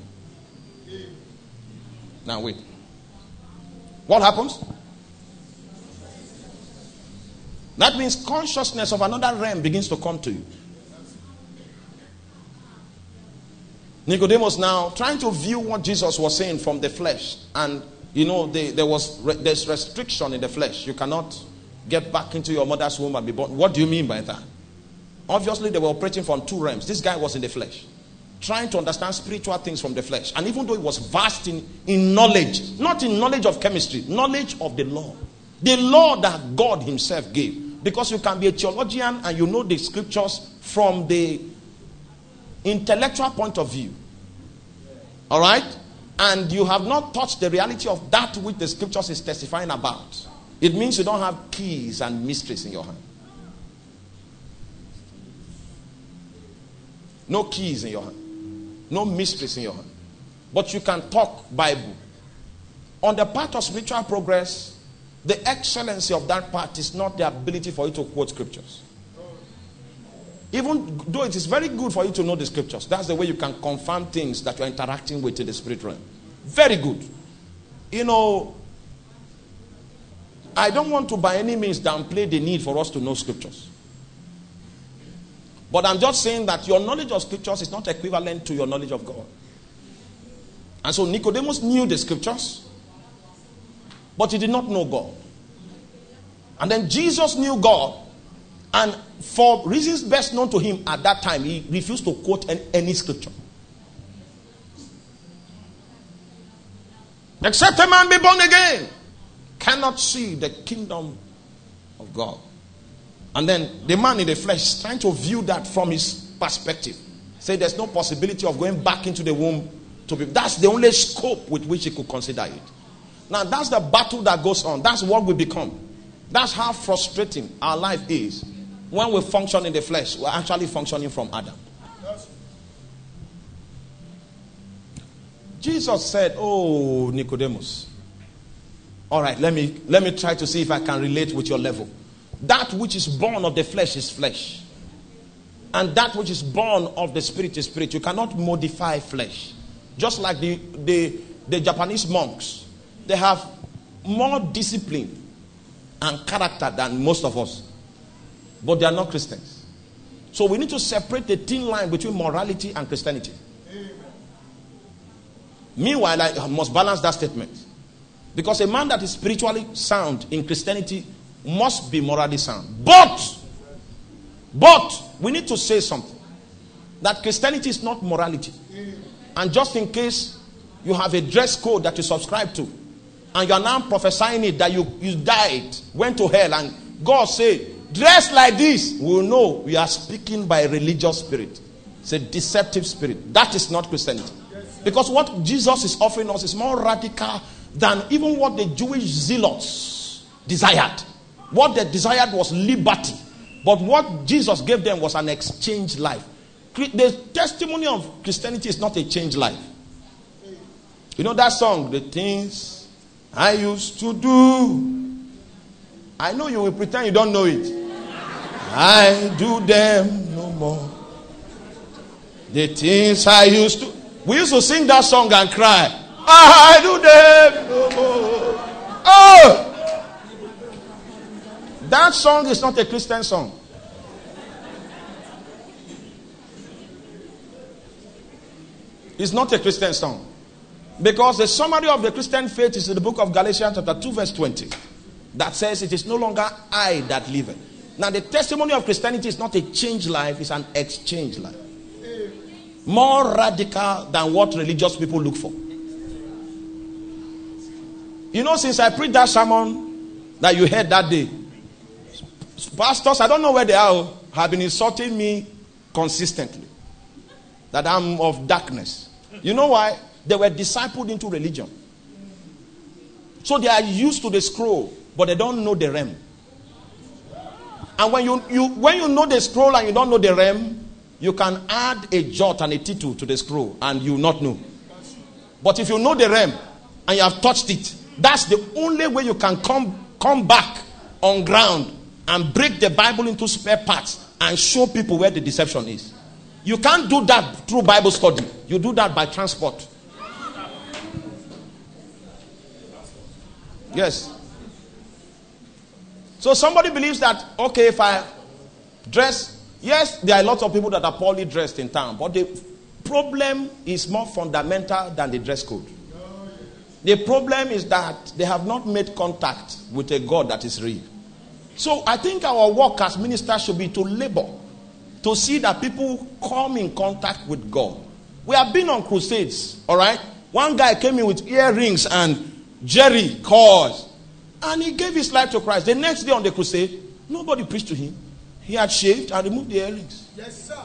Now wait. What happens? That means consciousness of another realm begins to come to you. Nicodemus now trying to view what Jesus was saying from the flesh, and you know they, there was there's restriction in the flesh. You cannot get back into your mother's womb and be born. What do you mean by that? Obviously they were operating from two realms. This guy was in the flesh, trying to understand spiritual things from the flesh, and even though he was vast in, in knowledge, not in knowledge of chemistry, knowledge of the law. The law that God himself gave. Because you can be a theologian and you know the scriptures from the intellectual point of view. Alright? And you have not touched the reality of that which the scriptures is testifying about. It means you don't have keys and mysteries in your hand. No keys in your hand. No mysteries in your hand. But you can talk Bible. On the part of spiritual progress, the excellency of that part is not the ability for you to quote scriptures. Even though it is very good for you to know the scriptures, that's the way you can confirm things that you're interacting with in the spirit realm. Very good. You know, I don't want to by any means downplay the need for us to know scriptures. But I'm just saying that your knowledge of scriptures is not equivalent to your knowledge of God. And so Nicodemus knew the scriptures, but he did not know God. And then Jesus knew God, and for reasons best known to him at that time, he refused to quote any, any scripture. Except a man be born again, cannot see the kingdom of God. And then the man in the flesh is trying to view that from his perspective. Say there's no possibility of going back into the womb to be. That's the only scope with which he could consider it. Now that's the battle that goes on. That's what we become. That's how frustrating our life is. When we function in the flesh, we're actually functioning from Adam. Jesus said, oh, Nicodemus. All right, let me, let me try to see if I can relate with your level. That which is born of the flesh is flesh. And that which is born of the spirit is spirit. You cannot modify flesh. Just like the, the, the Japanese monks. They have more discipline and character than most of us. But they are not Christians. So we need to separate the thin line between morality and Christianity. Amen. Meanwhile, I must balance that statement. Because a man that is spiritually sound in Christianity must be morally sound. But, but, we need to say something. That Christianity is not morality. And just in case you have a dress code that you subscribe to, and you are now prophesying it that you, you died, went to hell, and God said, dress like this, we will know we are speaking by a religious spirit. It's a deceptive spirit. That is not Christianity. Because what Jesus is offering us is more radical than even what the Jewish zealots desired. What they desired was liberty. But what Jesus gave them was an exchange life. The testimony of Christianity is not a changed life. You know that song, the things I used to do. I know you will pretend you don't know it. I do them no more. The things I used to. We used to sing that song and cry. I do them no more. Oh! That song is not a Christian song. It's not a Christian song. Because the summary of the Christian faith is in the book of Galatians chapter two verse twenty. That says it is no longer I that live. Now the testimony of Christianity is not a changed life, it's an exchanged life. More radical than what religious people look for. You know, since I preached that sermon that you heard that day, pastors, I don't know where they are, have been insulting me consistently. That I'm of darkness. You know why? They were discipled into religion. So they are used to the scroll, but they don't know the realm. And when you, you when you know the scroll and you don't know the realm, you can add a jot and a tittle to the scroll and you not know. But if you know the realm and you have touched it, that's the only way you can come, come back on ground and break the Bible into spare parts and show people where the deception is. You can't do that through Bible study. You do that by transport. Yes. So somebody believes that, okay, if I dress, yes, there are lots of people that are poorly dressed in town, but the problem is more fundamental than the dress code. The problem is that they have not made contact with a God that is real. So I think our work as ministers should be to labor, to see that people come in contact with God. We have been on crusades, all right? One guy came in with earrings and Jerry cause, and he gave his life to Christ. The next day on the crusade, nobody preached to him. He had shaved and removed the earrings. Yes, sir.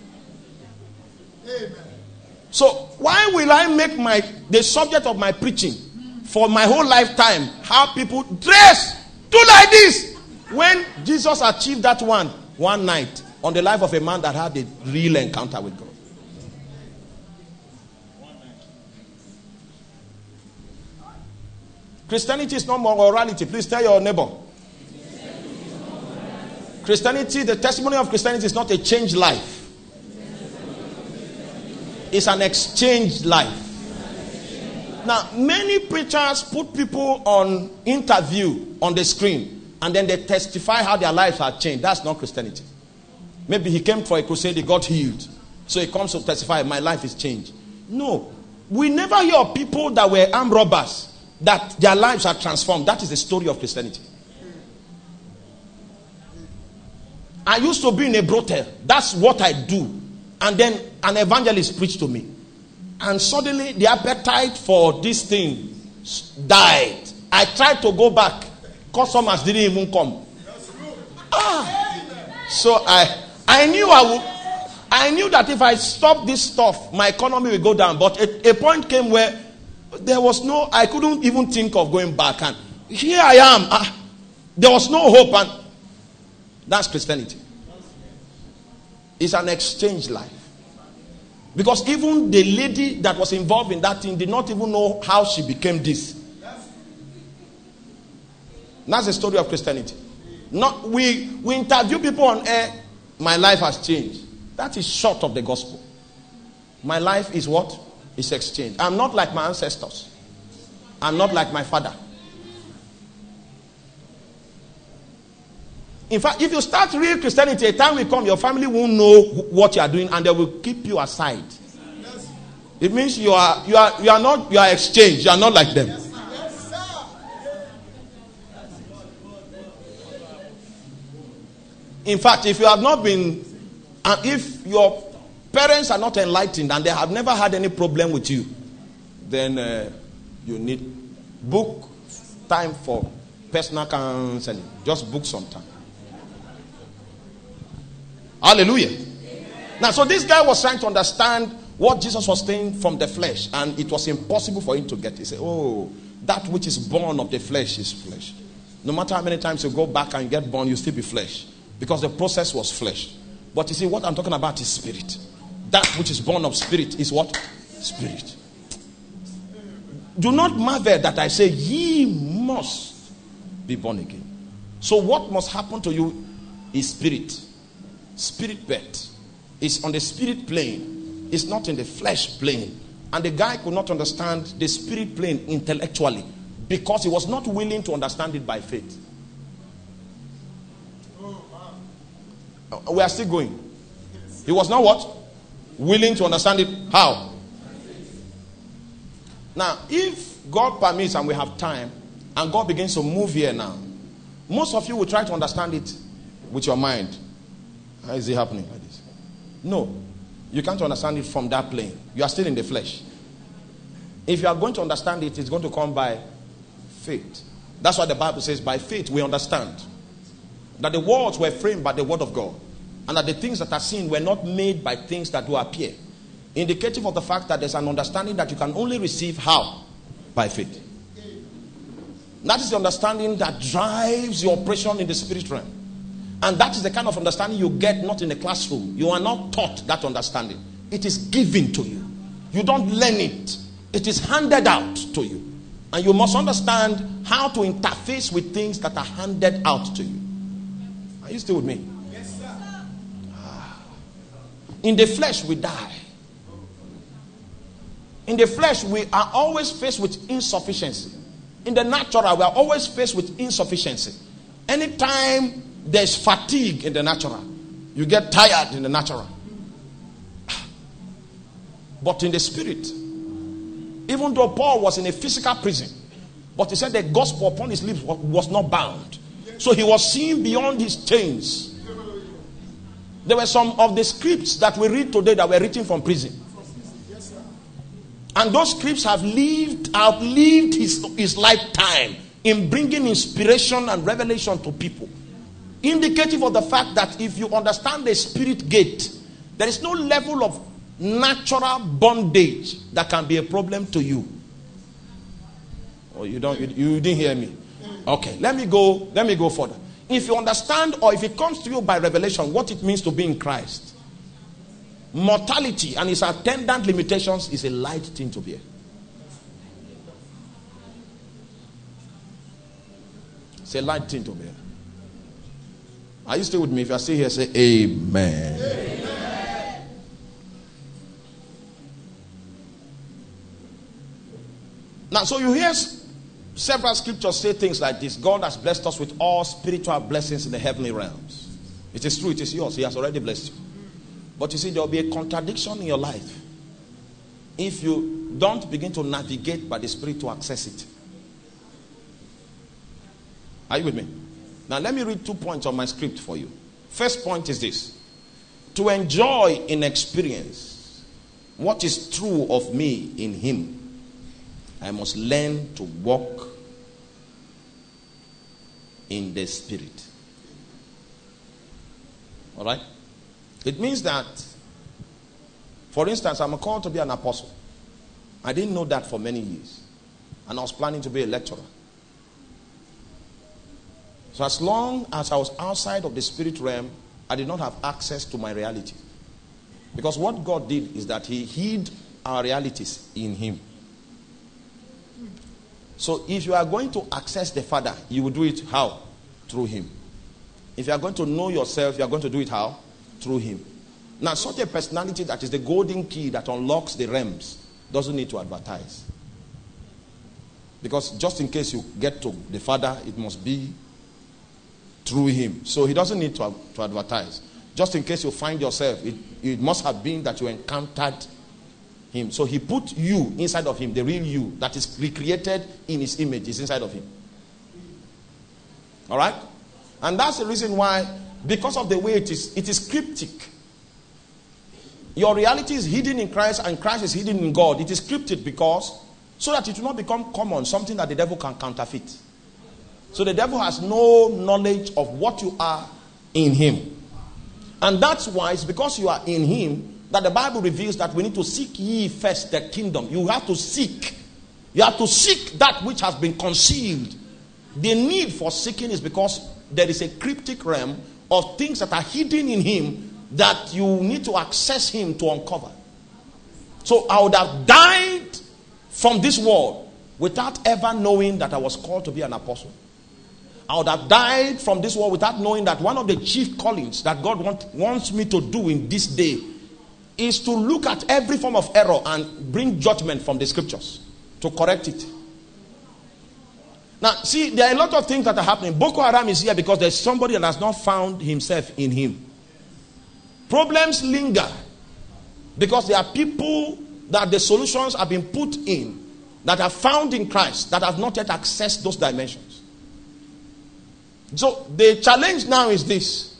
Amen. So why will I make my the subject of my preaching for my whole lifetime how people dress, do like this, when Jesus achieved that one one night on the life of a man that had a real encounter with God? Christianity is not morality. Please tell your neighbor. Christianity, the testimony of Christianity is not a changed life. It's an exchanged life. Now, many preachers put people on interview on the screen and then they testify how their lives have changed. That's not Christianity. Maybe he came for a crusade, he got healed. So he comes to testify, my life is changed. No. We never hear of people that were armed robbers, that their lives are transformed. That is the story of Christianity. I used to be in a brothel. That's what I do. And then an evangelist preached to me. And suddenly the appetite for this thing died. I tried to go back. Customers didn't even come. Ah. So I I knew I would I knew that if I stopped this stuff, my economy would go down. But a, a point came where there was no, I couldn't even think of going back. And here I am. Ah, there was no hope. And that's Christianity. It's an exchange life. Because even the lady that was involved in that thing did not even know how she became this. That's the story of Christianity. Not we we interview people on air. My life has changed. That is short of the gospel. My life is what? It's exchanged. I'm not like my ancestors. I'm not like my father. In fact, if you start real Christianity, a time will come, your family won't know what you are doing, and they will keep you aside. Yes. It means you are you are you are not you are exchanged. You are not like them. Yes, yes, in fact, if you have not been, and if your parents are not enlightened and they have never had any problem with you, then uh, you need book time for personal counseling. Just book some time. Hallelujah. Amen. Now, so this guy was trying to understand what Jesus was saying from the flesh, and it was impossible for him to get it. He said, oh, that which is born of the flesh is flesh. No matter how many times you go back and get born, you still be flesh. Because the process was flesh. But you see, what I'm talking about is spirit. That which is born of spirit is what? Spirit. Do not marvel that I say, ye must be born again. So what must happen to you is spirit. Spirit birth. It's on the spirit plane. It's not in the flesh plane. And the guy could not understand the spirit plane intellectually because he was not willing to understand it by faith. We are still going. He was not what? Willing to understand it. How? Now, if God permits and we have time, and God begins to move here now, most of you will try to understand it with your mind. How is it happening like this? No. You can't understand it from that plane. You are still in the flesh. If you are going to understand it, it's going to come by faith. That's why the Bible says, by faith we understand that the worlds were framed by the word of God, and that the things that are seen were not made by things that do appear. Indicative of the fact that there's an understanding that you can only receive how? By faith. That is the understanding that drives your operation in the spirit realm. And that is the kind of understanding you get not in the classroom. You are not taught that understanding. It is given to you. You don't learn it. It is handed out to you. And you must understand how to interface with things that are handed out to you. Are you still with me? Yes, sir. Ah. In the flesh we die. In the flesh we are always faced with insufficiency. In the natural we are always faced with insufficiency. Anytime there's fatigue in the natural, you get tired in the natural. But in the spirit, even though Paul was in a physical prison, but he said the gospel upon his lips was not bound. So he was seeing beyond his chains. There were some of the scripts that we read today that were written from prison. And those scripts have lived, outlived his, his lifetime in bringing inspiration and revelation to people. Indicative of the fact that if you understand the spirit gate, there is no level of natural bondage that can be a problem to you. Oh, you don't, you, you didn't hear me. Okay, let me go, let me go further. If you understand, or if it comes to you by revelation, what it means to be in Christ, mortality and its attendant limitations is a light thing to bear. It's a light thing to bear. Are you still with me? If you are still here, say amen. Amen. Now, so you hear several scriptures say things like this. God has blessed us with all spiritual blessings in the heavenly realms. It is true, it is yours. He has already blessed you. But you see, there will be a contradiction in your life if you don't begin to navigate by the Spirit to access it. Are you with me? Now let me read two points on my script for you. First point is this. To enjoy in experience what is true of me in Him, I must learn to walk in the Spirit. All right? It means that, for instance, I'm called to be an apostle. I didn't know that for many years. And I was planning to be a lecturer. So as long as I was outside of the spirit realm, I did not have access to my reality. Because what God did is that He hid our realities in Him. So if you are going to access the Father, you will do it how? Through Him. If you are going to know yourself, you are going to do it how? Through Him. Now, such a personality that is the golden key that unlocks the realms doesn't need to advertise. Because just in case you get to the Father, it must be through Him. So He doesn't need to, to advertise. Just in case you find yourself, it, it must have been that you encountered Him. So He put you inside of Him, the real you that is recreated in His image is inside of Him. All right? And that's the reason why, because of the way it is, it is cryptic. Your reality is hidden in Christ and Christ is hidden in God. It is cryptic because, so that it will not become common, something that the devil can counterfeit. So the devil has no knowledge of what you are in Him. And that's why it's because you are in Him that the Bible reveals that we need to seek ye first the kingdom. You have to seek. You have to seek that which has been concealed. The need for seeking is because there is a cryptic realm of things that are hidden in Him that you need to access Him to uncover. So I would have died from this world without ever knowing that I was called to be an apostle. I would have died from this world without knowing that one of the chief callings that God want, wants me to do in this day is to look at every form of error and bring judgment from the scriptures to correct it. Now, see, there are a lot of things that are happening. Boko Haram is here because there's somebody that has not found himself in him. Problems linger because there are people that the solutions have been put in that are found in Christ that have not yet accessed those dimensions. So the challenge now is this.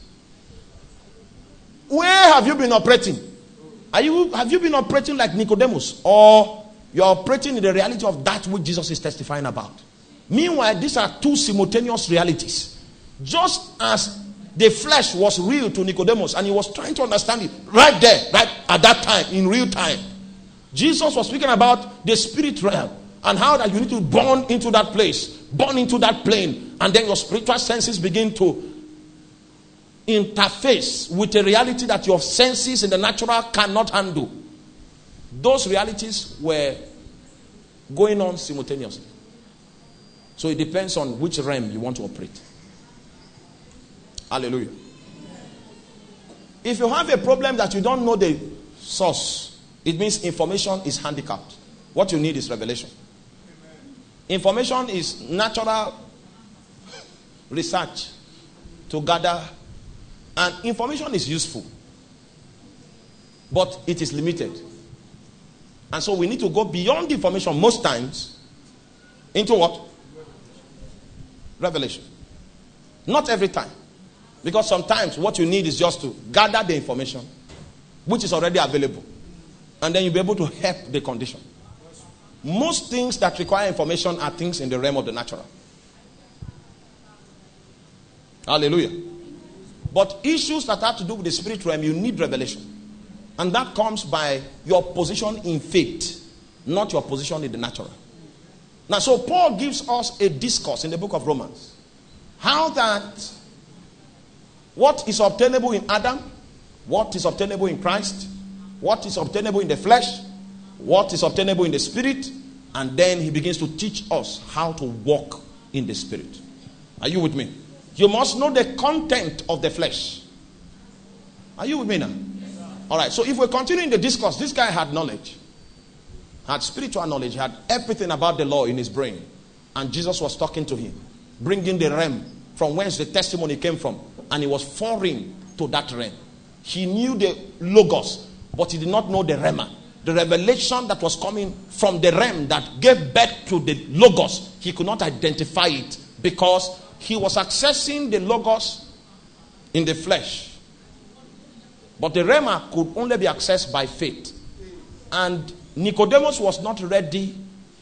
Where have you been operating? Are you, have you been operating like Nicodemus? Or you're operating in the reality of that which Jesus is testifying about? Meanwhile, these are two simultaneous realities. Just as the flesh was real to Nicodemus and he was trying to understand it right there, right at that time, in real time. Jesus was speaking about the spirit realm and how that you need to burn into that place, burn into that plane, and then your spiritual senses begin to interface with a reality that your senses in the natural cannot handle. Those realities were going on simultaneously. So it depends on which realm you want to operate. Hallelujah. If you have a problem that you don't know the source, it means information is handicapped. What you need is revelation. Information is natural research to gather, and information is useful, but it is limited. And so we need to go beyond information most times into what? Revelation. Not every time. Because sometimes what you need is just to gather the information which is already available, and then you'll be able to help the condition. Most things that require information are things in the realm of the natural. Hallelujah. But issues that have to do with the spirit realm, you need revelation. And that comes by your position in faith, not your position in the natural. Now, so Paul gives us a discourse in the book of Romans. How that what is obtainable in Adam, what is obtainable in Christ, what is obtainable in the flesh, what is obtainable in the spirit, and then he begins to teach us how to walk in the spirit. Are you with me? You must know the content of the flesh. Are you with me now? All right, so if we continue in the discourse, this guy had knowledge, had spiritual knowledge, had everything about the law in his brain. And Jesus was talking to him, bringing the realm from whence the testimony came from. And he was foreign to that realm. He knew the logos, but he did not know the rhema. The revelation that was coming from the realm that gave birth to the logos, he could not identify it because he was accessing the logos in the flesh. But the rhema could only be accessed by faith. And Nicodemus was not ready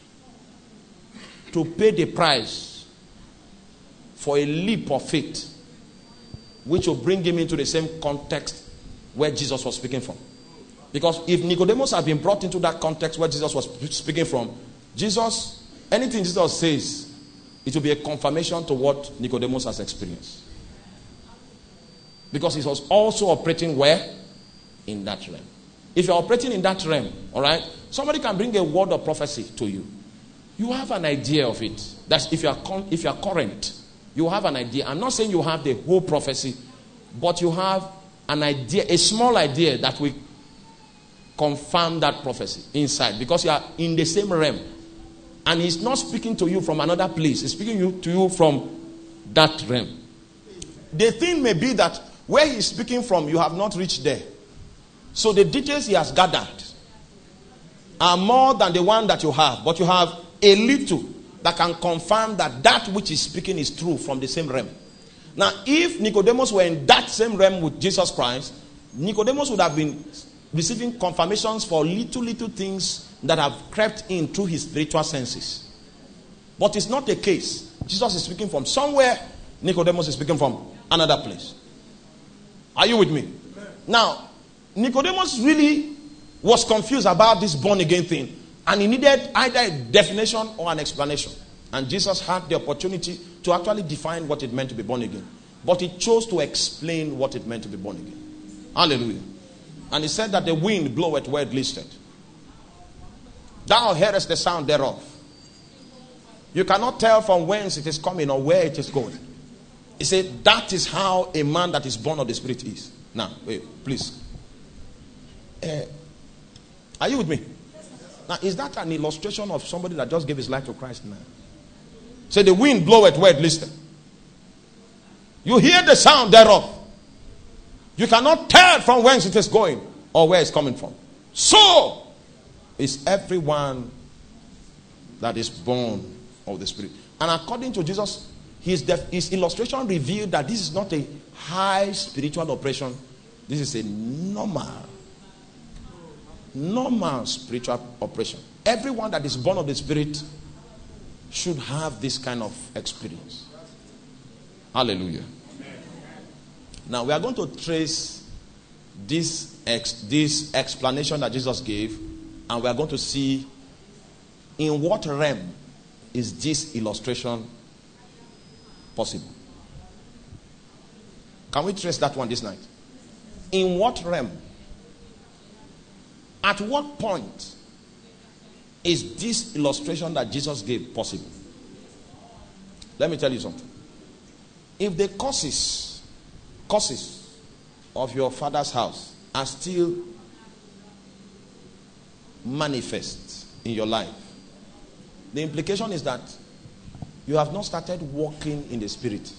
to pay the price for a leap of faith, which will bring him into the same context where Jesus was speaking from. Because if Nicodemus had been brought into that context where Jesus was speaking from, Jesus, anything Jesus says, it will be a confirmation to what Nicodemus has experienced. Because he was also operating where? In that realm. If you're operating in that realm, all right, somebody can bring a word of prophecy to you. You have an idea of it. That's if you are con- if you are current, you have an idea. I'm not saying you have the whole prophecy, but you have an idea, a small idea that will confirm that prophecy inside, because you are in the same realm. And he's not speaking to you from another place. He's speaking you, to you from that realm. The thing may be that where he's speaking from, you have not reached there. So the details he has gathered are more than the one that you have. But you have a little that can confirm that that which he's speaking is true from the same realm. Now, if Nicodemus were in that same realm with Jesus Christ, Nicodemus would have been receiving confirmations for little, little things that have crept in through his spiritual senses. But it's not the case. Jesus is speaking from somewhere. Nicodemus is speaking from another place. Are you with me? Amen. Now, Nicodemus really was confused about this born again thing. And he needed either a definition or an explanation. And Jesus had the opportunity to actually define what it meant to be born again. But he chose to explain what it meant to be born again. Hallelujah. And he said that the wind bloweth where it listed. Thou hearest the sound thereof. You cannot tell from whence it is coming or where it is going. He said, that is how a man that is born of the Spirit is. Now, wait, please. Uh, are you with me? Now, is that an illustration of somebody that just gave his life to Christ now? Say, the wind bloweth where it listeth. You hear the sound thereof. You cannot tell from whence it is going or where it's coming from. So is everyone that is born of the Spirit. And according to Jesus, his, def- his illustration revealed that this is not a high spiritual operation. This is a normal, normal spiritual operation. Everyone that is born of the Spirit should have this kind of experience. Hallelujah. Now we are going to trace this ex- this explanation that Jesus gave, and we are going to see in what realm is this illustration possible. Can we trace that one this night? In what realm? At what point is this illustration that Jesus gave possible? Let me tell you something. If the causes, causes of your father's house are still manifest in your life, the implication is that you have not started walking in the Spirit.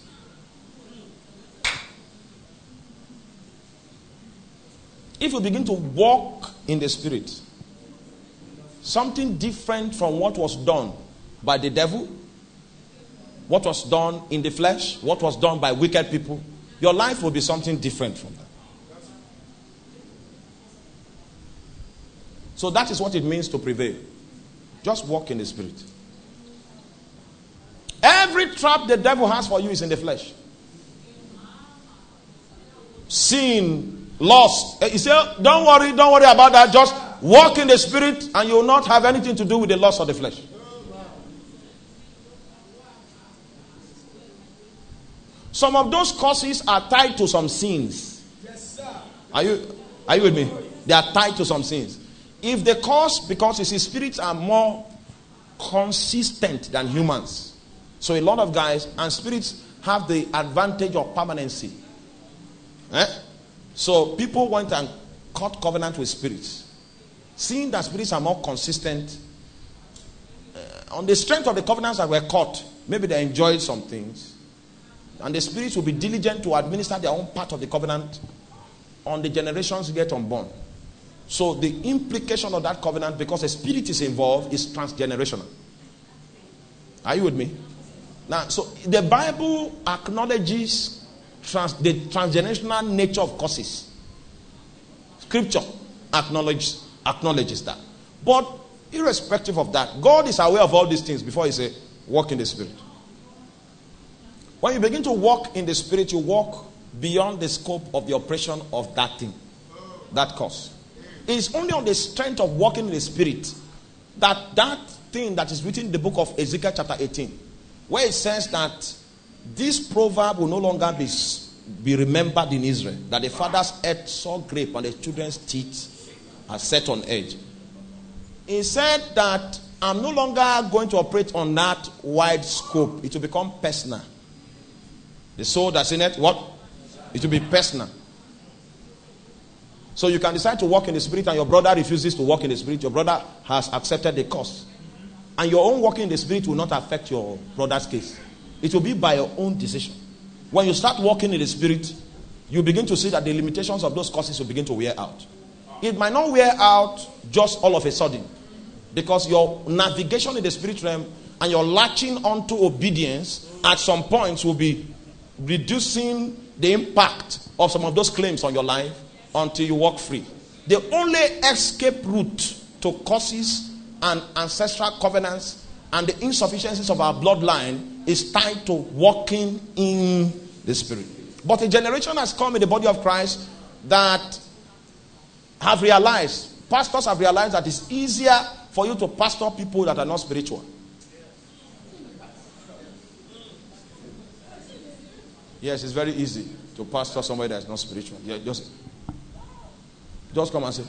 If you begin to walk in the Spirit, something different from what was done by the devil, what was done in the flesh, what was done by wicked people, your life will be something different from that. So that is what it means to prevail. Just walk in the Spirit. Every trap the devil has for you is in the flesh. Sin, lust. He said, don't worry, don't worry about that. Just walk in the Spirit and you will not have anything to do with the lust of the flesh. Some of those causes are tied to some sins. Yes, sir. Are you, are you with me? They are tied to some sins. If the cause, because you see, spirits are more consistent than humans. So a lot of guys, and spirits have the advantage of permanency. Eh? So people went and cut covenant with spirits. Seeing that spirits are more consistent, uh, on the strength of the covenants that were cut, maybe they enjoyed some things. And the spirits will be diligent to administer their own part of the covenant on the generations yet unborn. So the implication of that covenant, because a spirit is involved, is transgenerational. Are you with me? Now, so the Bible acknowledges trans, the transgenerational nature of causes. Scripture acknowledges, acknowledges that. But irrespective of that, God is aware of all these things before he says, walk in the Spirit. When you begin to walk in the Spirit, you walk beyond the scope of the operation of that thing, that cause. It is only on the strength of walking in the Spirit that that thing that is written in the book of Ezekiel chapter eighteen, where it says that this proverb will no longer be, be remembered in Israel, that the father's head saw grape and the children's teeth are set on edge. He said that I'm no longer going to operate on that wide scope. It will become personal. The soul that's in it, what? It will be personal. So you can decide to walk in the Spirit and your brother refuses to walk in the Spirit. Your brother has accepted the cost. And your own walking in the Spirit will not affect your brother's case. It will be by your own decision. When you start walking in the Spirit, you begin to see that the limitations of those causes will begin to wear out. It might not wear out just all of a sudden, because your navigation in the spirit realm and your latching onto obedience at some points will be reducing the impact of some of those claims on your life until you walk free. The only escape route to causes and ancestral covenants and the insufficiencies of our bloodline is tied to walking in the Spirit. But a generation has come in the body of Christ that have realized, pastors have realized that it's easier for you to pastor people that are not spiritual. Yes, it's very easy to pastor somebody that is not spiritual. Yeah, just, just come and say,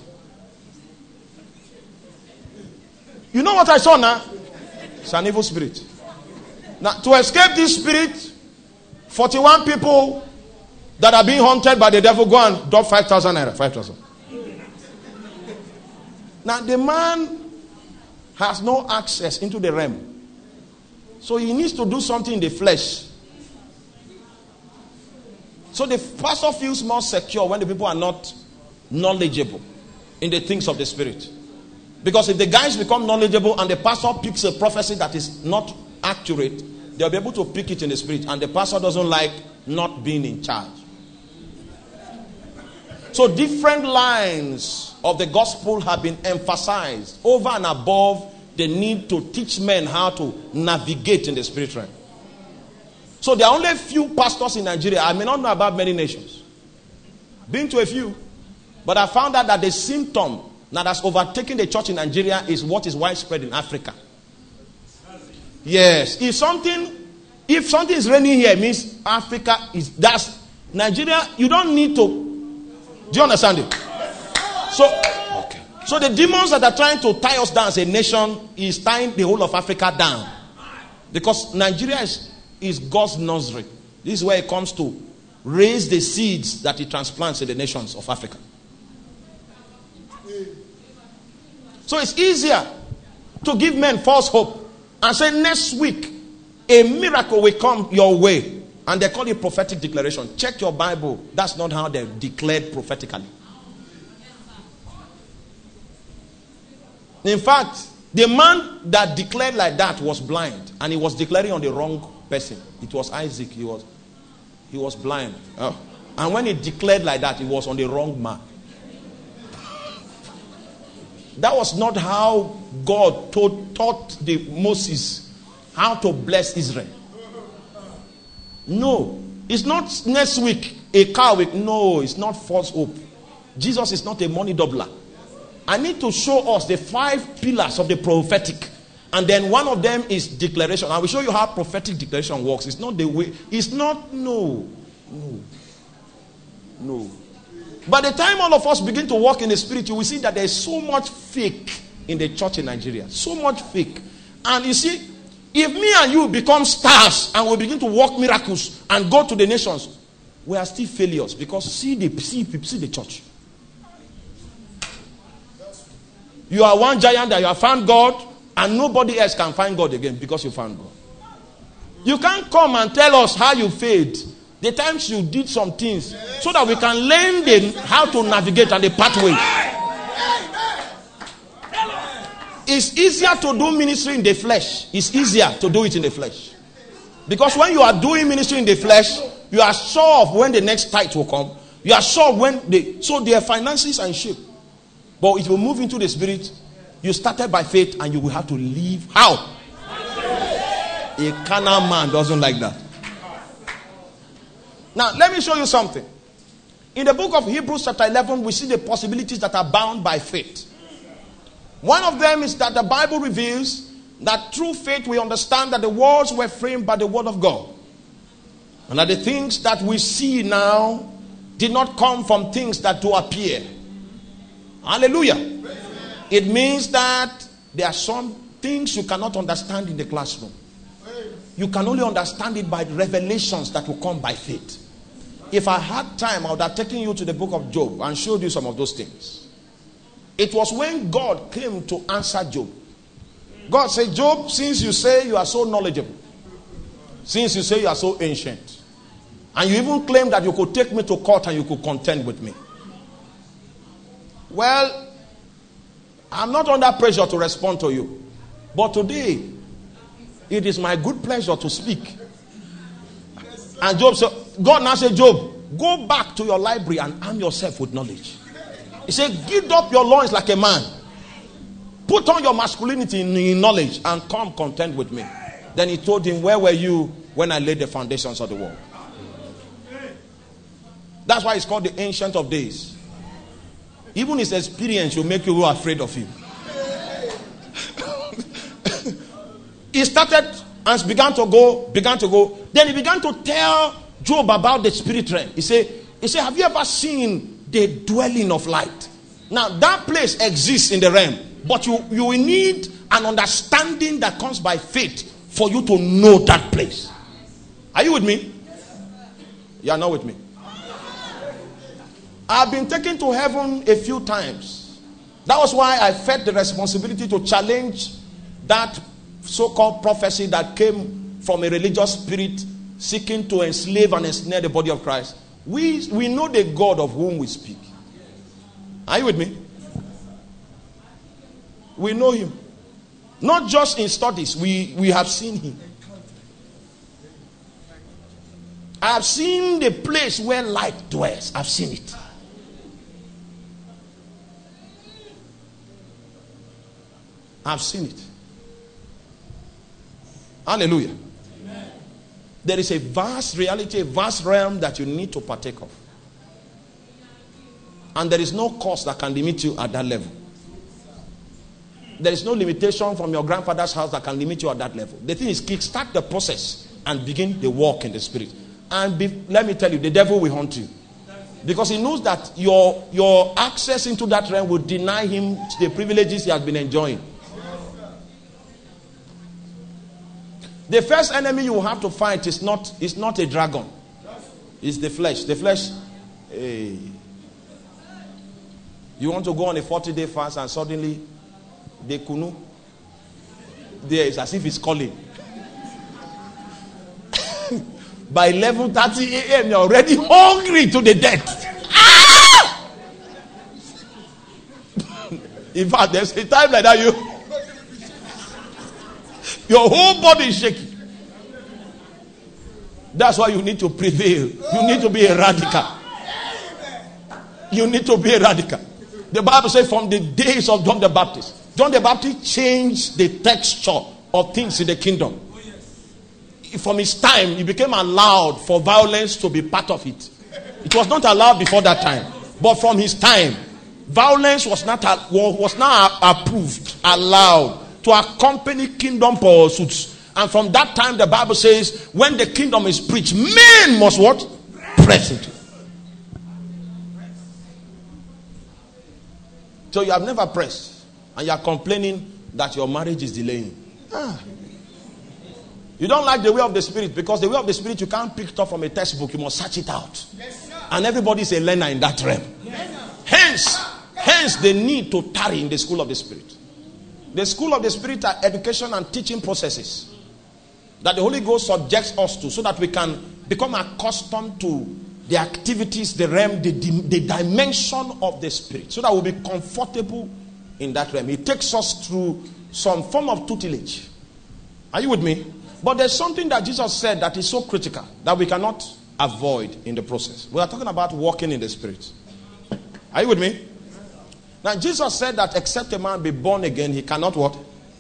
you know what I saw now? It's an evil spirit. Now, to escape this spirit, forty-one people that are being haunted by the devil, go and drop five thousand naira. five thousand. Now, the man has no access into the realm. So he needs to do something in the flesh. So the pastor feels more secure when the people are not knowledgeable in the things of the spirit. Because if the guys become knowledgeable and the pastor picks a prophecy that is not accurate, they'll be able to pick it in the spirit. And the pastor doesn't like not being in charge. So different lines of the gospel have been emphasized over and above the need to teach men how to navigate in the spirit realm. So there are only a few pastors in Nigeria. I may not know about many nations. Been to a few. But I found out that the symptom that has overtaken the church in Nigeria is what is widespread in Africa. Yes. If something, if something is raining here, it means Africa is, that's, Nigeria, you don't need to. Do you understand it? So, okay. So the demons that are trying to tie us down as a nation is tying the whole of Africa down. Because Nigeria is, is God's nursery. This is where it comes to raise the seeds that he transplants in the nations of Africa. So it's easier to give men false hope and say next week a miracle will come your way. And they call it prophetic declaration. Check your Bible. That's not how they're declared prophetically. In fact, the man that declared like that was blind. And he was declaring on the wrong person. It was Isaac. He was, he was blind. Oh. And when he declared like that, he was on the wrong man. That was not how God taught, taught the Moses how to bless Israel. No, it's not next week a car week. No, it's not false hope. Jesus is not a money doubler. I need to show us the five pillars of the prophetic, and then one of them is declaration. I will show you how prophetic declaration works. It's not the way. It's not no, no, no. By the time all of us begin to walk in the spirit, you will see that there is so much fake in the church in Nigeria. So much fake, and you see. If me and you become stars and we begin to work miracles and go to the nations, we are still failures because see the see, see the church. You are one giant that you have found God and nobody else can find God again because you found God. You can't come and tell us how you failed. The times you did some things so that we can learn the, how to navigate and the pathway. It's easier to do ministry in the flesh. It's easier to do it in the flesh. Because when you are doing ministry in the flesh, you are sure of when the next tithe will come. You are sure when the... So their finances are in shape. But if you move into the spirit, you started by faith and you will have to leave. How? A carnal man doesn't like that. Now, let me show you something. In the book of Hebrews chapter eleven, we see the possibilities that are bound by faith. One of them is that the Bible reveals that through faith we understand that the worlds were framed by the word of God. And that the things that we see now did not come from things that do appear. Hallelujah. It means that there are some things you cannot understand in the classroom. You can only understand it by revelations that will come by faith. If I had time, I would have taken you to the book of Job and showed you some of those things. It was when God came to answer Job. God said, Job, since you say you are so knowledgeable, since you say you are so ancient, and you even claim that you could take me to court and you could contend with me. Well, I'm not under pressure to respond to you. But today, it is my good pleasure to speak. And Job said, God now said, Job, go back to your library and arm yourself with knowledge. He said, gird up your loins like a man. Put on your masculinity in, in knowledge and come contend with me. Then he told him, where were you when I laid the foundations of the world? That's why it's called the Ancient of Days. Even his experience will make you afraid of him. He started and began to go, began to go. Then he began to tell Job about the spirit realm. He said, he said, have you ever seen the dwelling of light? Now that place exists in the realm, but you, you will need an understanding that comes by faith for you to know that place. Are you with me? You are not with me. I've been taken to heaven a few times. That was why I felt the responsibility to challenge that so-called prophecy that came from a religious spirit seeking to enslave and ensnare the body of Christ. We, we know the God of whom we speak. Are you with me? We know him. Not just in studies. We, we have seen him. I have seen the place where light dwells. I've seen it. I've seen it. Hallelujah. Amen. There is a vast reality, a vast realm that you need to partake of. And there is no cost that can limit you at that level. There is no limitation from your grandfather's house that can limit you at that level. The thing is, kickstart the process and begin the walk in the spirit. And be, let me tell you, the devil will haunt you. Because he knows that your, your access into that realm will deny him the privileges he has been enjoying. The first enemy you have to fight is not, is not a dragon. It's the flesh. The flesh, hey. You want to go on a forty-day fast and suddenly the kunu there is as if it's calling. By eleven thirty a.m. you're already hungry to the death. Ah! In fact, there's a time like that you your whole body is shaking. That's why you need to prevail. You need to be a radical. You need to be a radical. The Bible says from the days of John the Baptist, John the Baptist changed the texture of things in the kingdom. From his time, he became allowed for violence to be part of it. It was not allowed before that time. But from his time, violence was not, was not approved, allowed to accompany kingdom pursuits. And from that time, the Bible says, when the kingdom is preached, men must what? Press into it. So you have never pressed, and you are complaining that your marriage is delaying. Ah. You don't like the way of the spirit, because the way of the spirit you can't pick it up from a textbook. You must search it out. Yes, and everybody is a learner in that realm. Yes, hence, hence the need to tarry in the school of the spirit. The school of the spirit are education and teaching processes that the Holy Ghost subjects us to, so that we can become accustomed to the activities, the realm, the, the dimension of the spirit, so that we'll be comfortable in that realm. It takes us through some form of tutelage. Are you with me? But there's something that Jesus said that is so critical that we cannot avoid in the process. We are talking about walking in the spirit. Are you with me? Now, Jesus said that except a man be born again, he cannot what?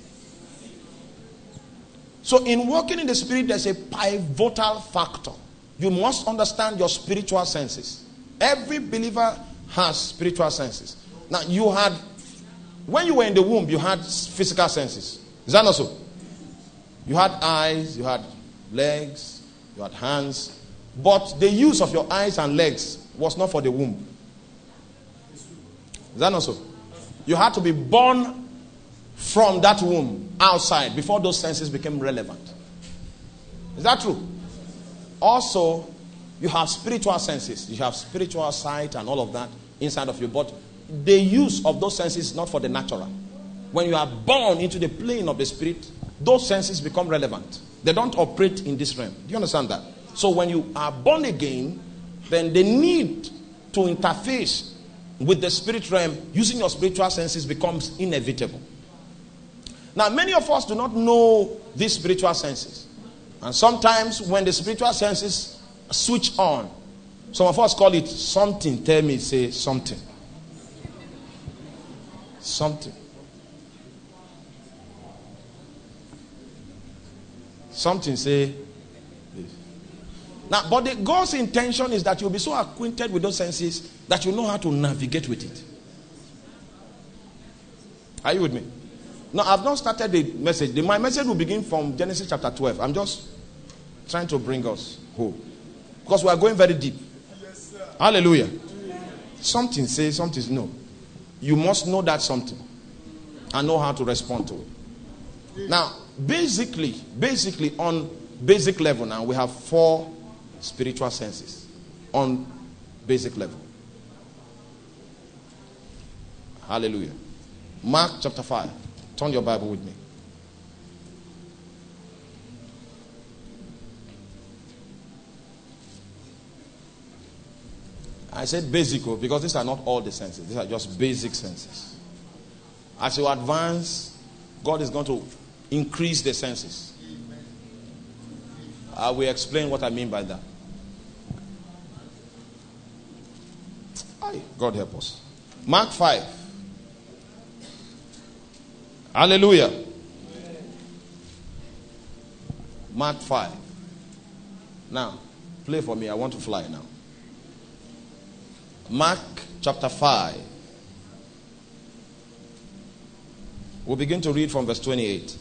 So in walking in the spirit, there's a pivotal factor. You must understand your spiritual senses. Every believer has spiritual senses. Now, you had, when you were in the womb, you had physical senses. Is that not so? You had eyes, you had legs, you had hands. But the use of your eyes and legs was not for the womb. Is that not so? You had to be born from that womb outside before those senses became relevant. Is that true? Also, you have spiritual senses. You have spiritual sight and all of that inside of you. But the use of those senses is not for the natural. When you are born into the plane of the spirit, those senses become relevant. They don't operate in this realm. Do you understand that? So when you are born again, then the need to interface with the spirit realm using your spiritual senses becomes inevitable. Now, many of us do not know these spiritual senses. And sometimes when the spiritual senses switch on, some of us call it something. Tell me, say something. Something. Something, say this. Now, but the God's intention is that you'll be so acquainted with those senses that you know how to navigate with it. Are you with me? Now, I've not started the message. The, my message will begin from Genesis chapter twelve. I'm just trying to bring us home, because we are going very deep. Yes, sir. Hallelujah. Something, say something. No. You must know that something and know how to respond to it. Now, basically, basically on basic level now, we have four spiritual senses. on basic level. Hallelujah. Mark chapter five. Turn your Bible with me. I said basic because these are not all the senses. These are just basic senses. As you advance, God is going to increase the senses. I will explain what I mean by that. God help us. Mark five. Hallelujah. Mark five. Now, play for me. I want to fly now. Mark chapter five. We'll begin to read from verse twenty-eight.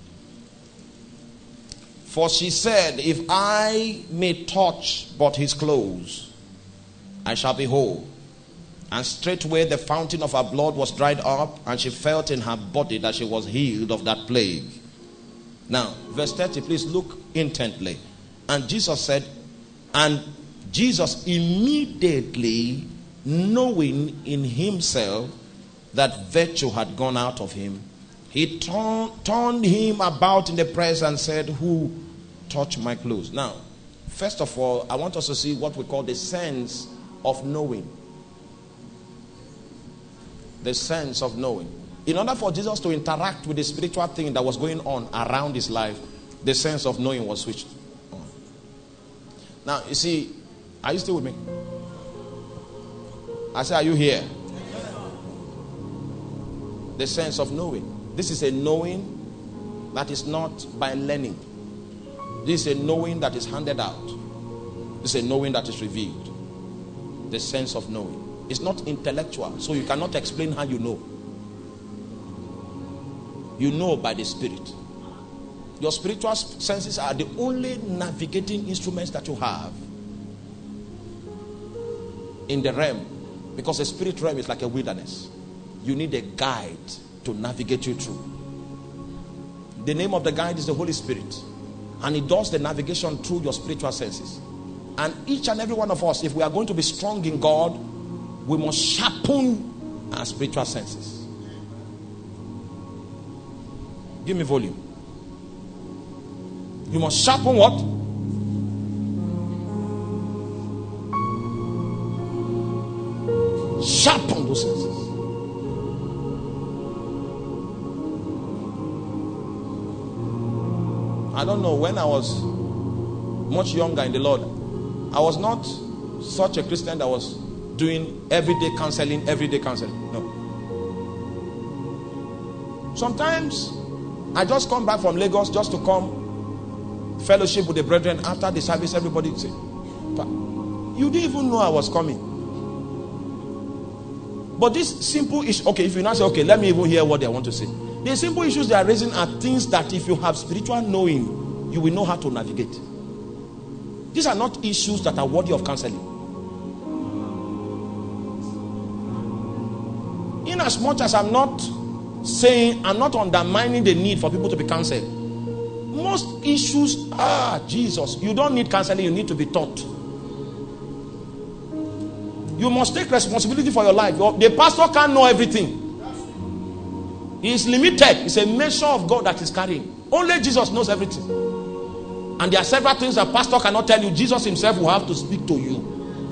For she said, if I may touch but his clothes, I shall be whole. And straightway the fountain of her blood was dried up, and she felt in her body that she was healed of that plague. Now, verse thirty, please look intently. And Jesus said, and Jesus immediately, knowing in himself that virtue had gone out of him, he turn, turned him about in the press and said, who touched my clothes? Now, first of all, I want us to see what we call the sense of knowing. The sense of knowing. In order for Jesus to interact with the spiritual thing that was going on around his life, the sense of knowing was switched on. Now, you see, are you still with me? I say, are you here? The sense of knowing. This is a knowing that is not by learning. This is a knowing that is handed out. This is a knowing that is revealed. The sense of knowing. It's not intellectual, so you cannot explain how you know. You know by the Spirit. Your spiritual senses are the only navigating instruments that you have in the realm, because the spirit realm is like a wilderness. You need a guide to navigate you through. The name of the guide is the Holy Spirit, and it does the navigation through your spiritual senses. And each and every one of us, if we are going to be strong in God, we must sharpen our spiritual senses. Give me volume. You must sharpen what? Sharpen those senses. I don't know, when I was much younger in the Lord, I was not such a Christian that was doing everyday counseling, everyday counseling. No. Sometimes I just come back from Lagos just to come fellowship with the brethren. After the service, everybody say, you didn't even know I was coming. But this simple issue, okay, if you now say, okay, let me even hear what they want to say. The simple issues they are raising are things that if you have spiritual knowing, you will know how to navigate. These are not issues that are worthy of counseling. In as much as I'm not saying, I'm not undermining the need for people to be counseled. Most issues, ah, Jesus, you don't need counseling, you need to be taught. You must take responsibility for your life. The pastor can't know everything. He is limited. It's a measure of God that is carrying. Only Jesus knows everything. And there are several things that pastor cannot tell you. Jesus himself will have to speak to you.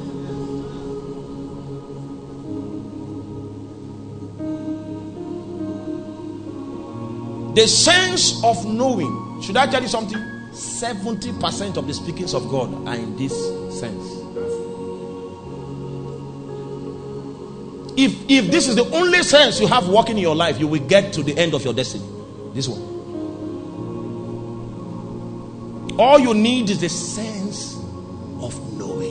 The sense of knowing. Should I tell you something? seventy percent of the speakings of God are in this sense. If, if this is the only sense you have working in your life, you will get to the end of your destiny. This one. All you need is the sense of knowing.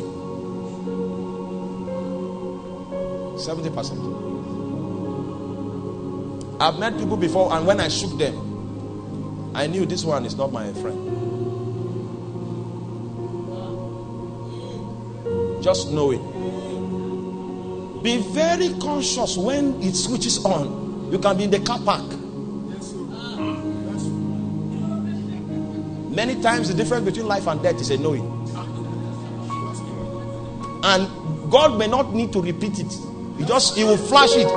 seventy percent. I've met people before, and when I shook them, I knew this one is not my friend. Just know it. Be very conscious when it switches on. You can be in the car park. Many times the difference between life and death is a knowing. and God may not need to repeat it. He just, he will flash it.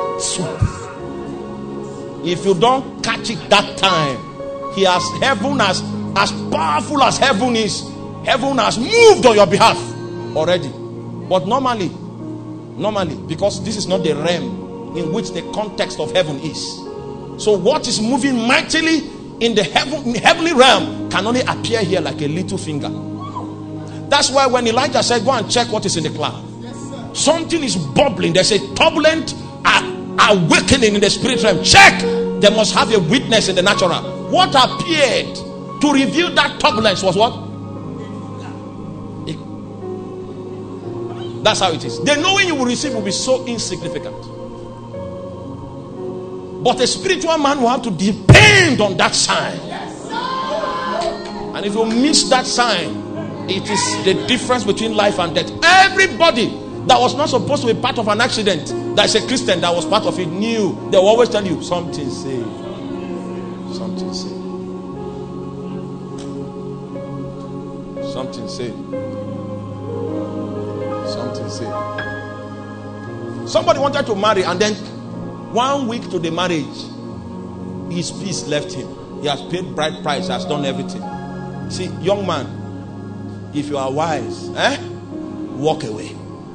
If you don't catch it that time, he has, heaven has, as powerful as heaven is, heaven has moved on your behalf already. But normally, normally, because this is not the realm in which the context of heaven is. So what is moving mightily in the heaven, heavenly realm can only appear here like a little finger. That's why when Elijah said, go and check what is in the cloud. Something is bubbling. There's a turbulent uh, awakening in the spirit realm. Check. They must have a witness in the natural. What appeared to reveal that turbulence was what? It, that's how it is. The knowing you will receive will be so insignificant. But a spiritual man will have to depend on that sign. And if you miss that sign, it is the difference between life and death. Everybody that was not supposed to be part of an accident, that is a Christian that was part of it, knew. They will always tell you, something say. Something say. Something say. Something say. Somebody wanted to marry, and then one week to the marriage, his peace left him. He has paid bride price, has done everything. See, young man, if you are wise, eh, walk away.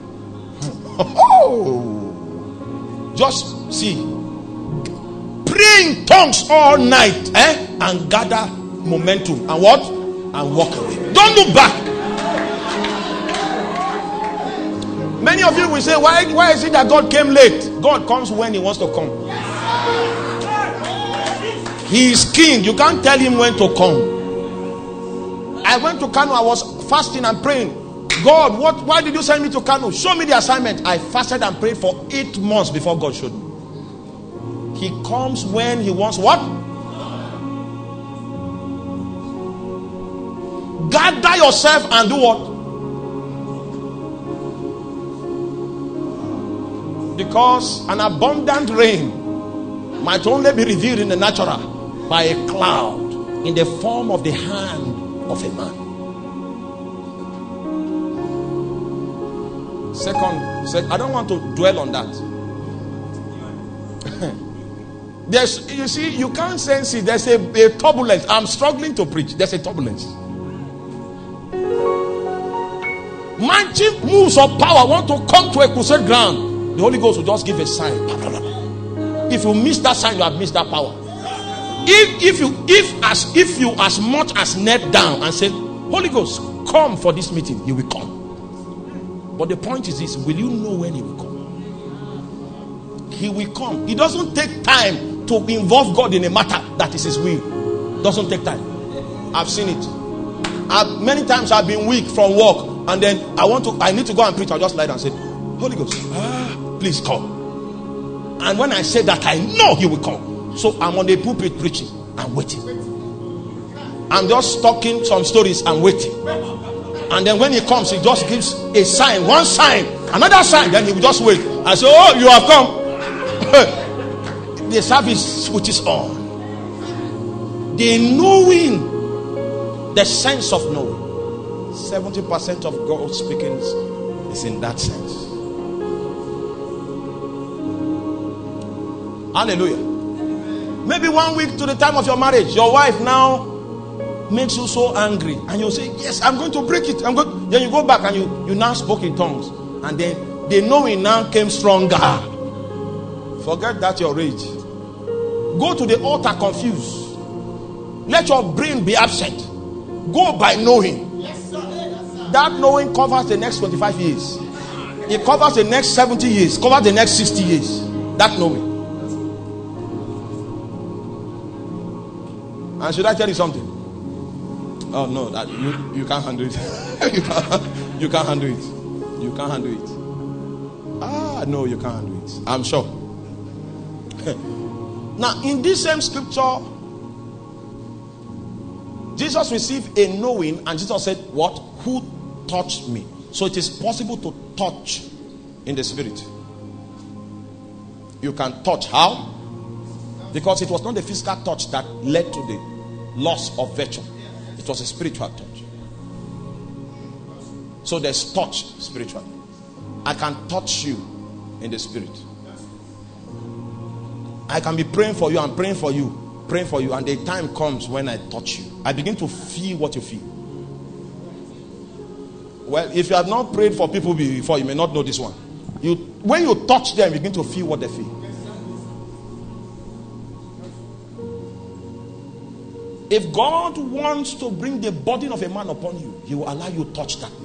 Just see, pray in tongues all night, eh, and gather momentum, and what? And walk away. Don't look back. Many of you will say, why, why is it that God came late? God comes when he wants to come. He is king. You can't tell him when to come. I went to Kano. I was fasting and praying. God, what? Why did you send me to Kano? Show me the assignment. I fasted and prayed for eight months before God showed me. He comes when he wants what? Gather yourself and do what? Because an abundant rain might only be revealed in the natural by a cloud in the form of the hand of a man. Second, sec, I don't want to dwell on that. There's, you see, you can't sense it. There's a, a turbulence. I'm struggling to preach. There's a turbulence. Mighty moves of power want to come to a crusade ground. The Holy Ghost will just give a sign. If you miss that sign, you have missed that power. If if you if as if you as much as knelt down and said, Holy Ghost, come for this meeting, he will come. But the point is this: will you know when he will come? He will come. It doesn't take time to involve God in a matter that is his will. Doesn't take time. I've seen it. I've, many times I've been weak from work, and then I want to I need to go and preach. I'll just lie down and say, Holy Ghost, ah, please come. And when I say that, I know he will come. So I'm on the pulpit preaching and waiting. I'm just talking some stories and waiting. And then when he comes, he just gives a sign, one sign, another sign. Then he will just wait. I say, oh, you have come. The service switches on. The knowing, the sense of knowing. seventy percent of God's speaking is in that sense. Hallelujah. Maybe one week to the time of your marriage, your wife now makes you so angry, and you say, yes, I'm going to break it. I'm going. Then you go back and you, you now spoke in tongues, and then the knowing now came stronger. Forget that your rage. Go to the altar confused. Let your brain be absent. Go by knowing. That knowing covers the next twenty-five years. It covers the next seventy years. Covers the next sixty years. That knowing. And should I tell you something? Oh no, that you, you can't handle it. you can't you can't handle it. You can't handle it. Ah no, you can't handle it. I'm sure. Now in this same scripture, Jesus received a knowing, and Jesus said, what? Who touched me? So it is possible to touch in the spirit. You can touch. How? Because it was not the physical touch that led to the loss of virtue. It was a spiritual touch. So there's touch spiritually. I can touch you in the spirit. I can be praying for you and praying for you, praying for you, and the time comes when I touch you. I begin to feel what you feel. Well, if you have not prayed for people before, you may not know this one. You, when you touch them, you begin to feel what they feel. If God wants to bring the burden of a man upon you, He will allow you to touch that man.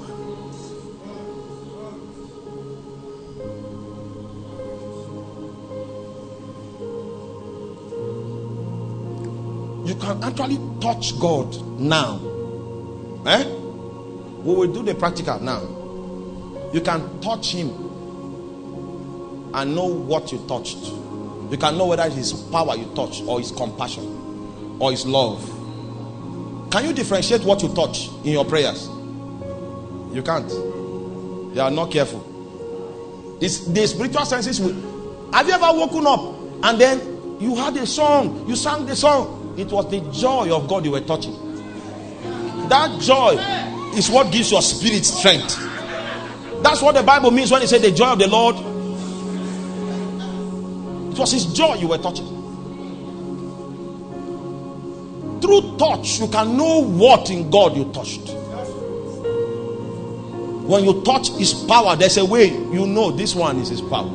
You can actually touch God now. Eh? We will do the practical now. You can touch Him and know what you touched. You can know whether it's His power you touched, or His compassion, or His love. Can you differentiate what you touch in your prayers? You can't. You are not careful. This, the spiritual senses will. Have you ever woken up and then you had a song, you sang the song? It was the joy of God you were touching. That joy is what gives your spirit strength. That's what the Bible means when it says the joy of the Lord. It was His joy you were touching. Through touch, you can know what in God you touched. When you touch His power, there's a way you know this one is His power.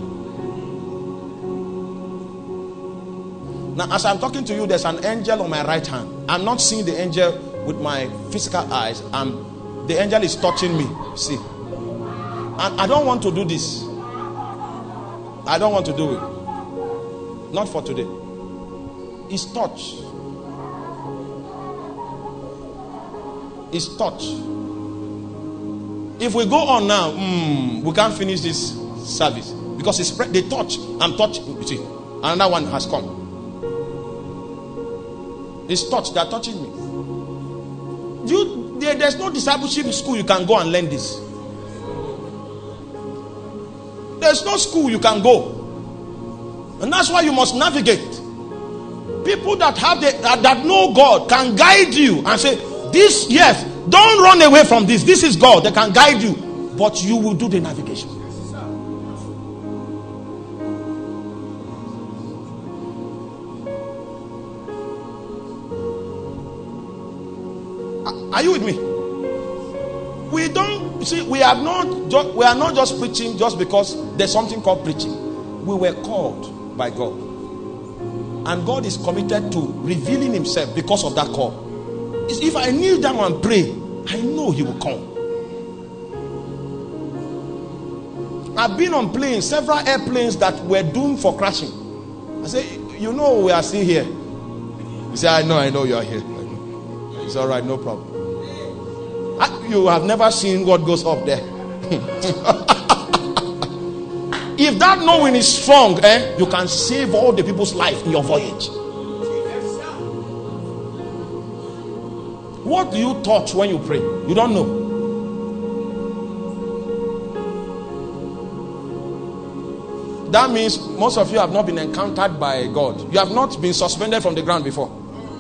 Now, as I'm talking to you, there's an angel on my right hand. I'm not seeing the angel with my physical eyes. I'm, the angel is touching me. See. And I don't want to do this. I don't want to do it. Not for today. It's touch. It's touch. If we go on now, mm, we can't finish this service. Because it's the touch. I'm touching. You see, another one has come. It's touch. They are touching me. You, there, there's no discipleship school you can go and learn this. There's no school you can go. And that's why you must navigate. People that have the, that, that know God can guide you and say, this, yes, don't run away from this. This is God. They can guide you. But you will do the navigation. Are you with me? We don't see. We are not. Just, we are not just preaching just because there's something called preaching. We were called by God, and God is committed to revealing Himself because of that call. It's, if I kneel down and pray, I know He will come. I've been on planes, several airplanes that were doomed for crashing. I say, you know, we are still here. You say, I know, I know you are here. It's all right, no problem. You have never seen what goes up there. If that knowing is strong, eh, you can save all the people's life in your voyage. What do you touch when you pray? You don't know. That means most of you have not been encountered by God. You have not been suspended from the ground before.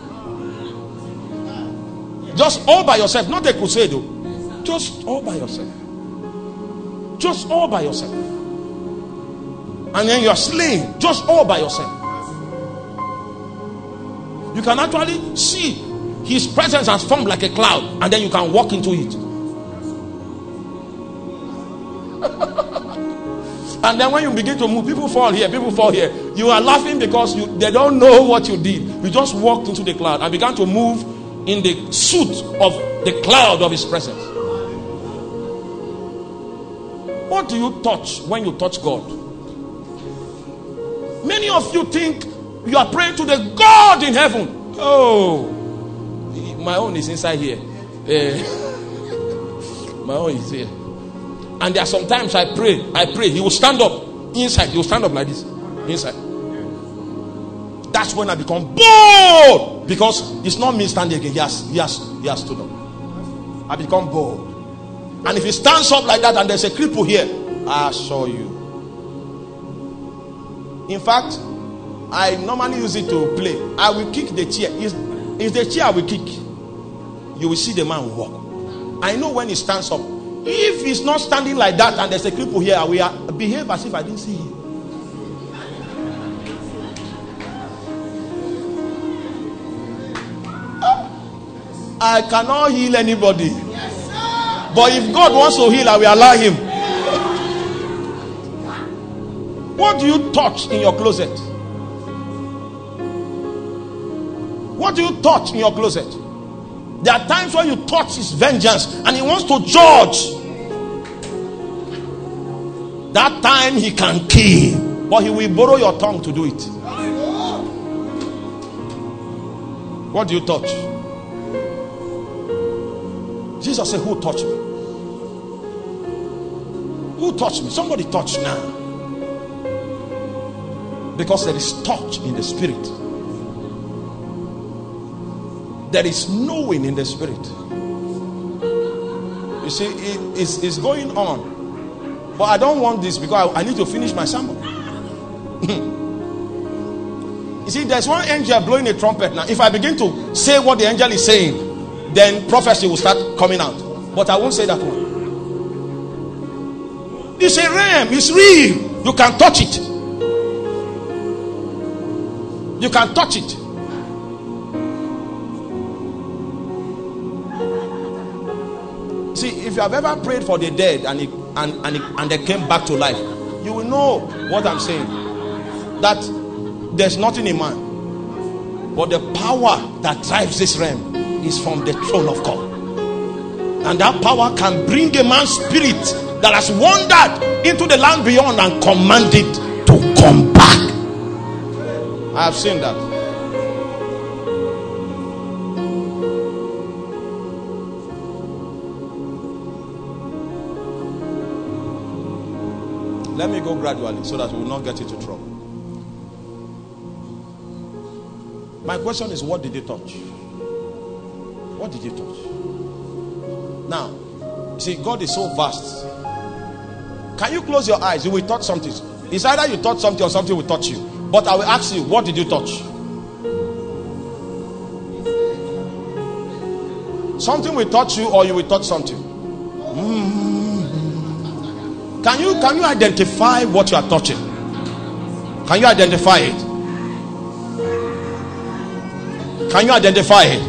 Just all by yourself, not a crusade. Though. Just all by yourself. Just all by yourself. And then you are slain. Just all by yourself. You can actually see His presence has formed like a cloud, and then you can walk into it. And then when you begin to move, people fall here, people fall here. You are laughing because you, they don't know what you did. You just walked into the cloud and began to move in the suit of the cloud of His presence. What do you touch when you touch God? Many of you think you are praying to the God in heaven. Oh, my own is inside here. Uh, my own is here. And there are sometimes I pray, I pray, He will stand up inside. He will stand up like this inside. That's when I become bold, because it's not me standing again. He has, he has, he has stood up. I become bold. And if he stands up like that and there's a cripple here, I assure you. In fact, I normally use it to play. I will kick the chair. It's, it's the chair I will kick. You will see the man walk. I know when he stands up, If he's not standing like that and there's a cripple here, we are behave as if I didn't see him. I cannot heal anybody. But if God wants to heal, I will allow him. What do you touch in your closet? What do you touch in your closet? There are times when you touch his vengeance and he wants to judge. That time he can kill, but he will borrow your tongue to do it. What do you touch? Jesus said, who touched me? Who touched me? Somebody touch now. Because there is touch in the spirit. There is knowing in the spirit. You see, it is it's going on. But I don't want this because I, I need to finish my sermon. You see, there's one angel blowing a trumpet now. If I begin to say what the angel is saying, then prophecy will start coming out. But I won't say that one. It's a realm. It's real. You can touch it. You can touch it. See, if you have ever prayed for the dead and it, and and, it, and they came back to life, you will know what I'm saying. That there's nothing in man, but the power that drives this realm is from the throne of God. And that power can bring a man's spirit that has wandered into the land beyond and command it to come back. I have seen that. Let me go gradually so that we will not get into trouble. My question is, what did you touch? What did you touch? Now, see, God is so vast. Can you close your eyes? You will touch something. It's either you touch something or something will touch you. But I will ask you, what did you touch? Something will touch you or you will touch something. Mm-hmm. Can you can you identify what you are touching? Can you identify it? Can you identify it?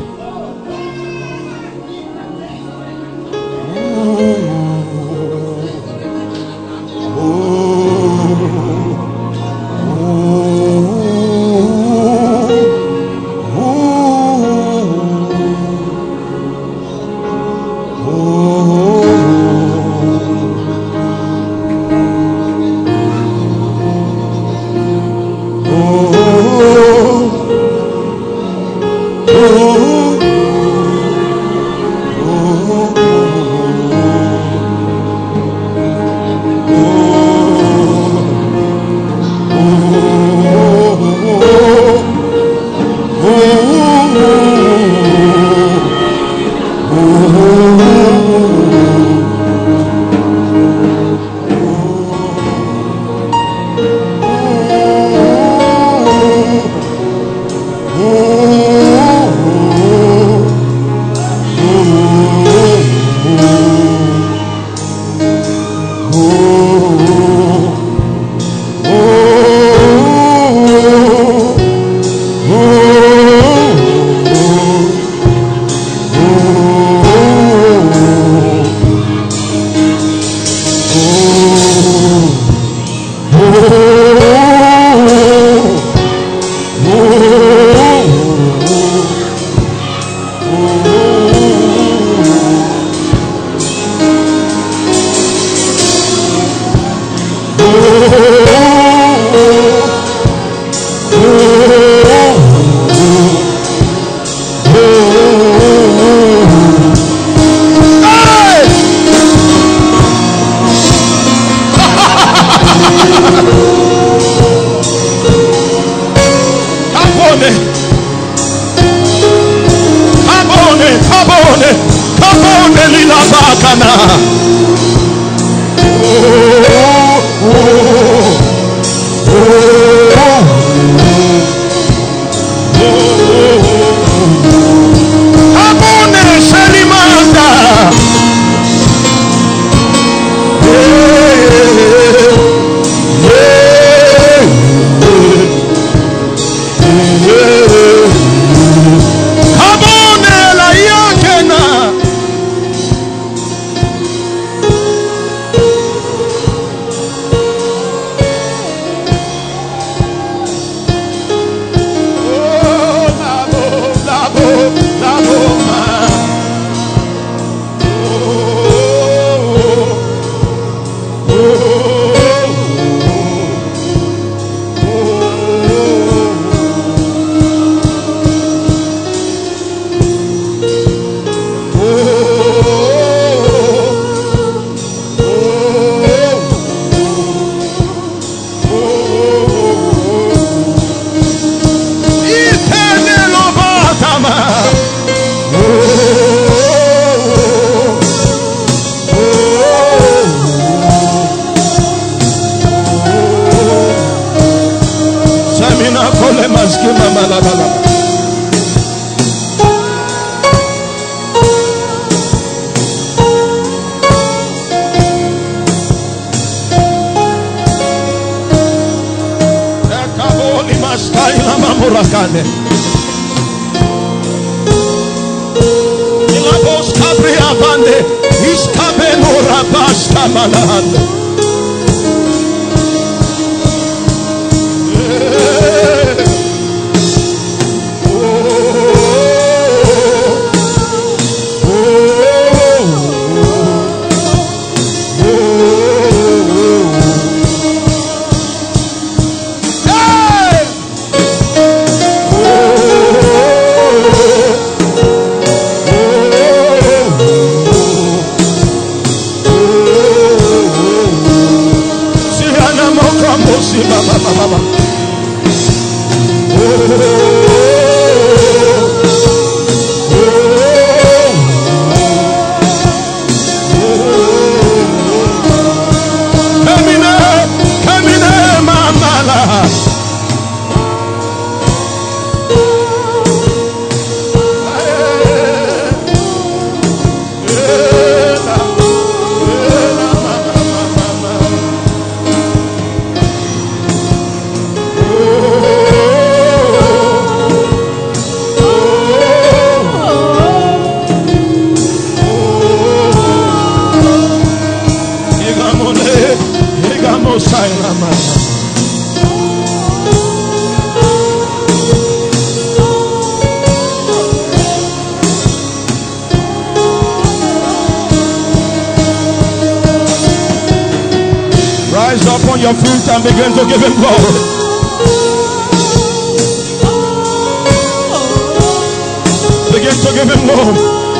Ilabos Cabria Bande, Iscabeno Rabasta Malande. Rise up on your feet and begin to give him glory. Begin to give him glory.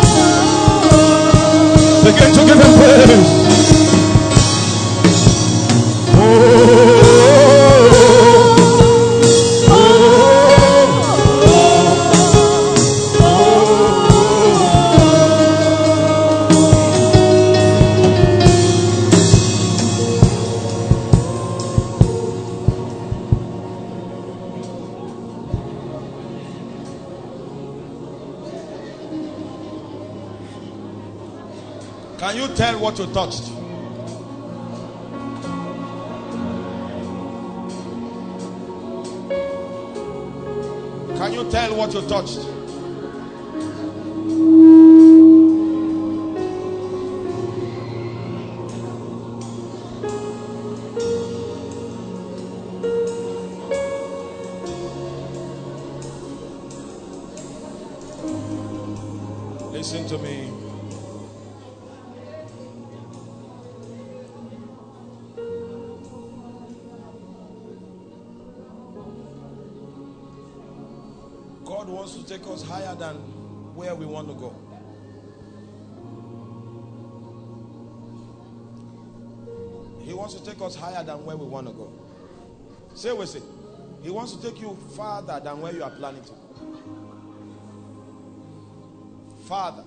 Begin to give him praise. Oh, oh, oh, Can you tell what you touched? Can you tell what you touched? Listen to me. God wants to take us higher than where we want to go. He wants to take us higher than where we want to go. Say we say. He wants to take you farther than where you are planning to. Father.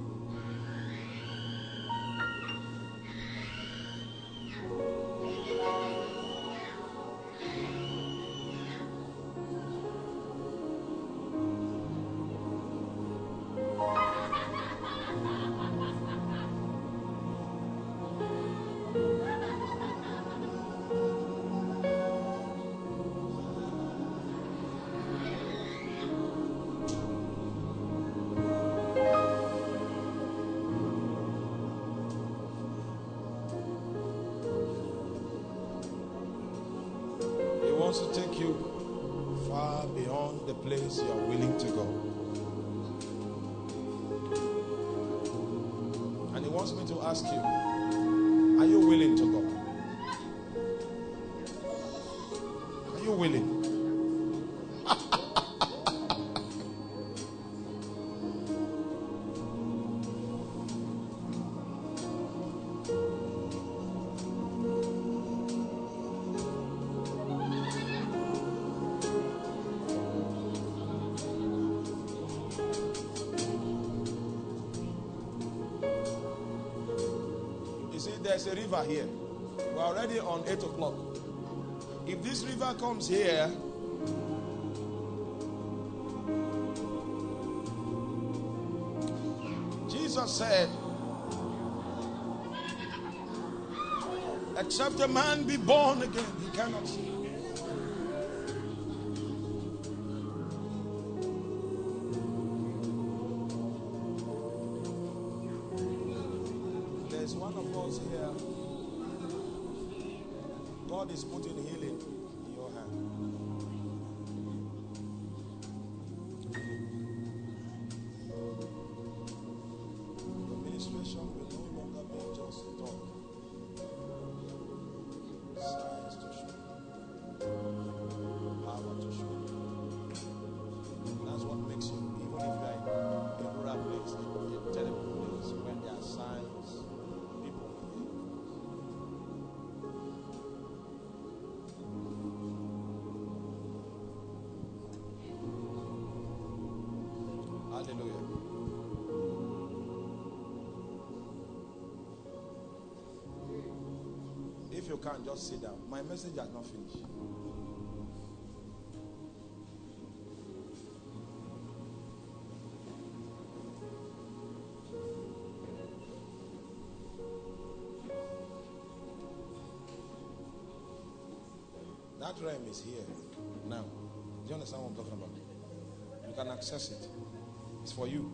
Wants to take you far beyond the place you are willing to go. And he wants me to ask you, are you willing to go? Are you willing? There's a river here. We're already on eight o'clock. If this river comes here, Jesus said, except a man be born again, he cannot see. There's one of us here. God is putting healing in your hand. Your ministration will no longer be just talk. Signs to show. Power to show. That's what makes you, even if you are in a rural place, a terrible place, when there are signs, people will hear. Hallelujah. If you can't, just sit down. My message has not finished. That realm is here now. Do you understand what I'm talking about? You can access it. It's for you.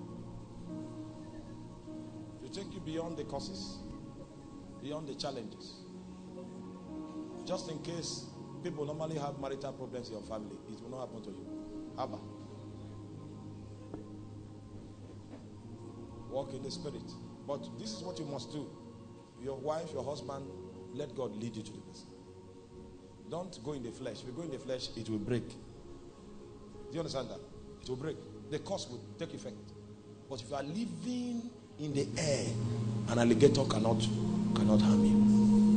To take you beyond the causes, beyond the challenges. Just in case people normally have marital problems in your family, it will not happen to you. Abba. Walk in the spirit. But this is what you must do. Your wife, your husband, let God lead you to the person. Don't go in the flesh. If you go in the flesh, it will break. Do you understand that? It will break. The curse will take effect. But if you are living in the air, an alligator cannot cannot harm you.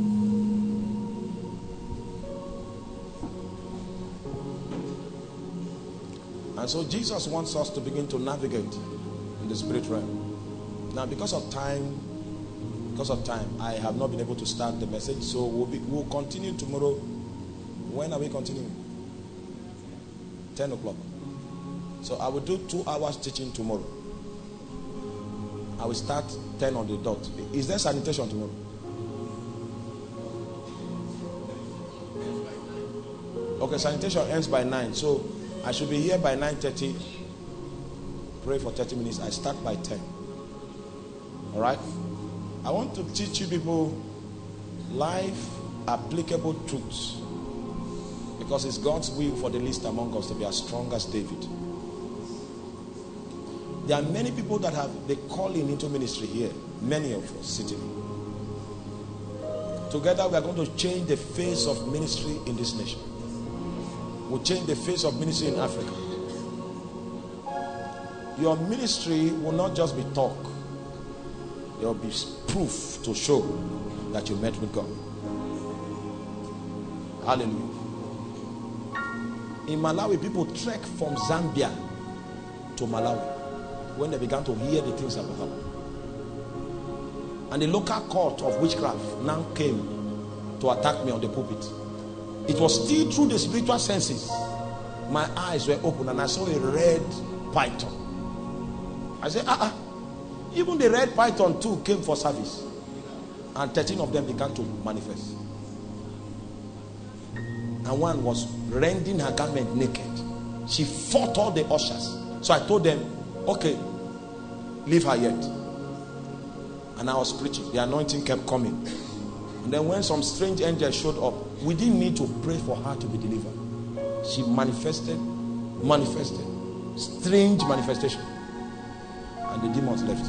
And so Jesus wants us to begin to navigate in the spirit realm. Now, because of time, because of time, I have not been able to start the message. So we'll be, we'll continue tomorrow. When are we continuing? ten o'clock. So I will do two hours teaching tomorrow. I will start ten on the dot. Is there sanitation tomorrow? Okay, sanitation ends by nine. So I should be here by nine thirty. Pray for thirty minutes. I start by ten. All right? I want to teach you people life applicable truths. Because it's God's will for the least among us to be as strong as David. There are many people that have the calling into ministry here. Many of us sitting. Together we are going to change the face of ministry in this nation. We'll change the face of ministry in Africa. Your ministry will not just be talk. There will be proof to show that you met with God. Hallelujah. In Malawi, people trek from Zambia to Malawi when they began to hear the things that were happening. And the local court of witchcraft now came to attack me on the pulpit. It was still through the spiritual senses. My eyes were open and I saw a red python. I said, ah, ah. Even the red python too came for service. And thirteen of them began to manifest. And one was rending her garment naked. She fought all the ushers. So I told them, okay, leave her yet. And I was preaching. The anointing kept coming. And then when some strange angel showed up, we didn't need to pray for her to be delivered. She manifested, manifested. Strange manifestation. And the demons left.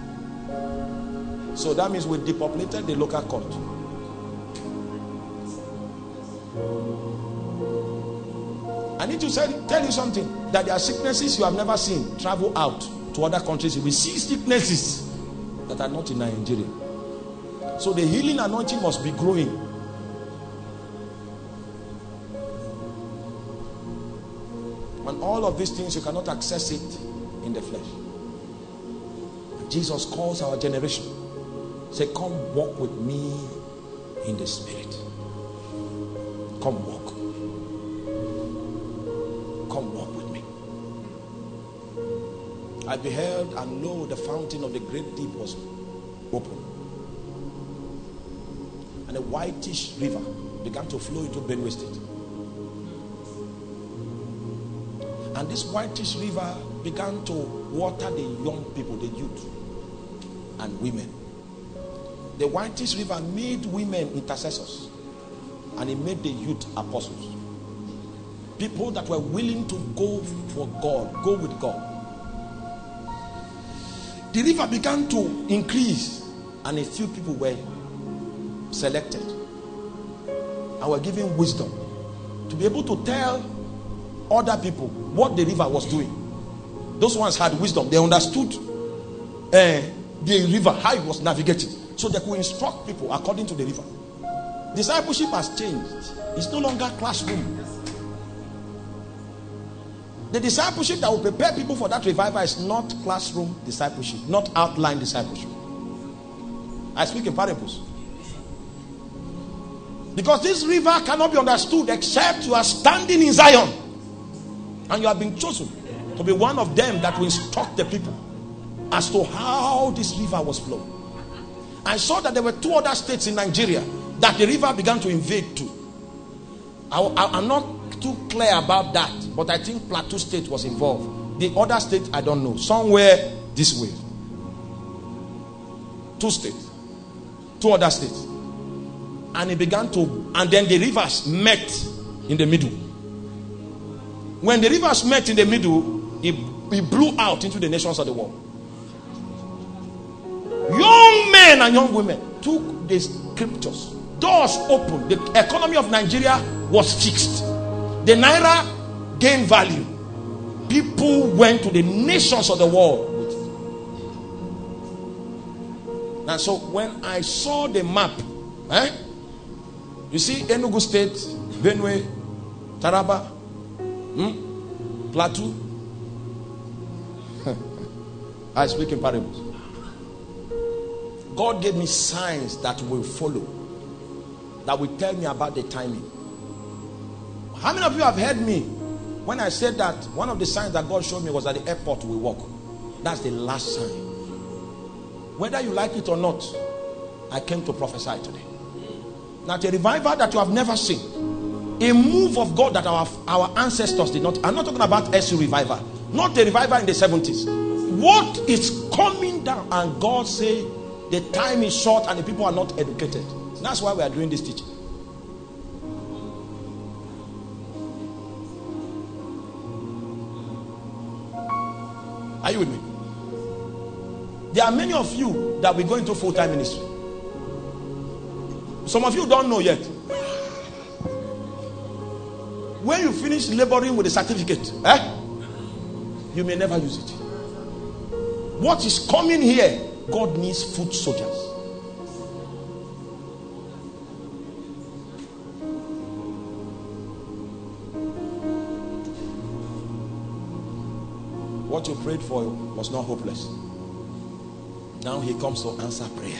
So that means we depopulated the local court. I need to say, tell you something, that there are sicknesses you have never seen. Travel out to other countries, you will see sicknesses that are not in Nigeria. So the healing anointing must be growing. And all of these things, you cannot access it in the flesh. Jesus calls our generation. Say, come walk with me in the spirit. Come walk. Come walk with me. I beheld, and lo, the fountain of the great deep was open. And a whitish river began to flow into Benue State. And this whitish river began to water the young people, the youth and women. The whitish river made women intercessors, and it made the youth apostles. People that were willing to go for God, go with God. The river began to increase, and a few people were selected and were given wisdom to be able to tell other people what the river was doing. Those ones had wisdom. They understood uh, the river, how it was navigating, so they could instruct people according to the river. Discipleship has changed. It's no longer classroom. The discipleship that will prepare people for that revival is not classroom discipleship, not outline discipleship. I speak in parables. Because this river cannot be understood except you are standing in Zion and you have been chosen to be one of them that will instruct the people as to how this river was flowing. I saw that there were two other states in Nigeria that the river began to invade to. I, I, I'm not too clear about that, but I think Plateau State was involved. The other state, I don't know. Somewhere this way. Two states. Two other states. And it began to, and then the rivers met in the middle. When the rivers met in the middle, it, it blew out into the nations of the world. Young men and young women took the scriptures. Doors opened. The economy of Nigeria was fixed. The naira gained value. People went to the nations of the world. And so when I saw the map, eh, you see Enugu State, Benue, Taraba, hmm, Plateau. I speak in parables. God gave me signs that will follow, that will tell me about the timing. How many of you have heard me when I said that one of the signs that God showed me was that the airport will walk? That's the last sign. Whether you like it or not, I came to prophesy today. Now, a revival that you have never seen, a move of God that our, our ancestors did not. I'm not talking about S U revival, not the revival in the seventies. What is coming down, and God say the time is short and the people are not educated. That's why we are doing this teaching. Are you with me? There are many of you that will go into full-time ministry. Some of you don't know yet. When you finish laboring with a certificate, eh, you may never use it. What is coming here, God needs foot soldiers. What you prayed for was not hopeless. Now he comes to answer prayer.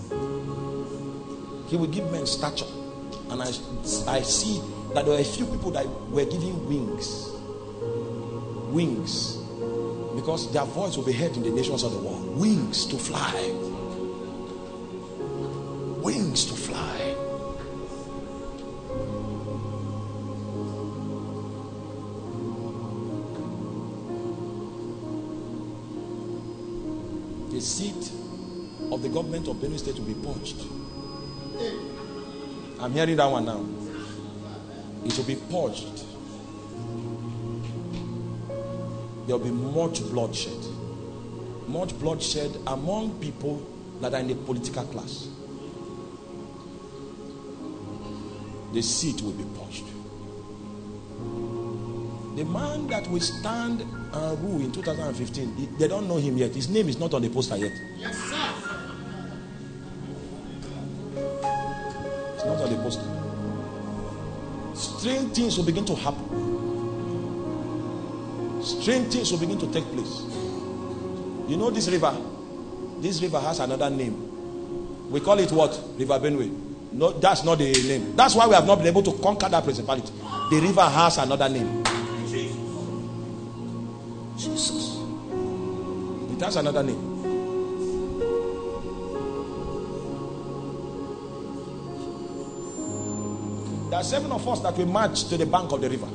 He will give men stature. And I, I see that there were a few people that were giving wings. Wings. Because their voice will be heard in the nations of the world. Wings to fly. Wings to fly. The seat of the government of Benue State will be purged. I'm hearing that one now. It will be purged. There will be much bloodshed. Much bloodshed among people that are in the political class. The seat will be purged. The man that will stand and rule in two thousand fifteen, they don't know him yet. His name is not on the poster yet. Yes, sir. It's not on the poster. Strange things will begin to happen. Strange things will begin to take place. You know this river? This river has another name. We call it what? River Benue. No, that's not the name. That's why we have not been able to conquer that principality. The river has another name. Jesus. It has another name. There are seven of us that we march to the bank of the river.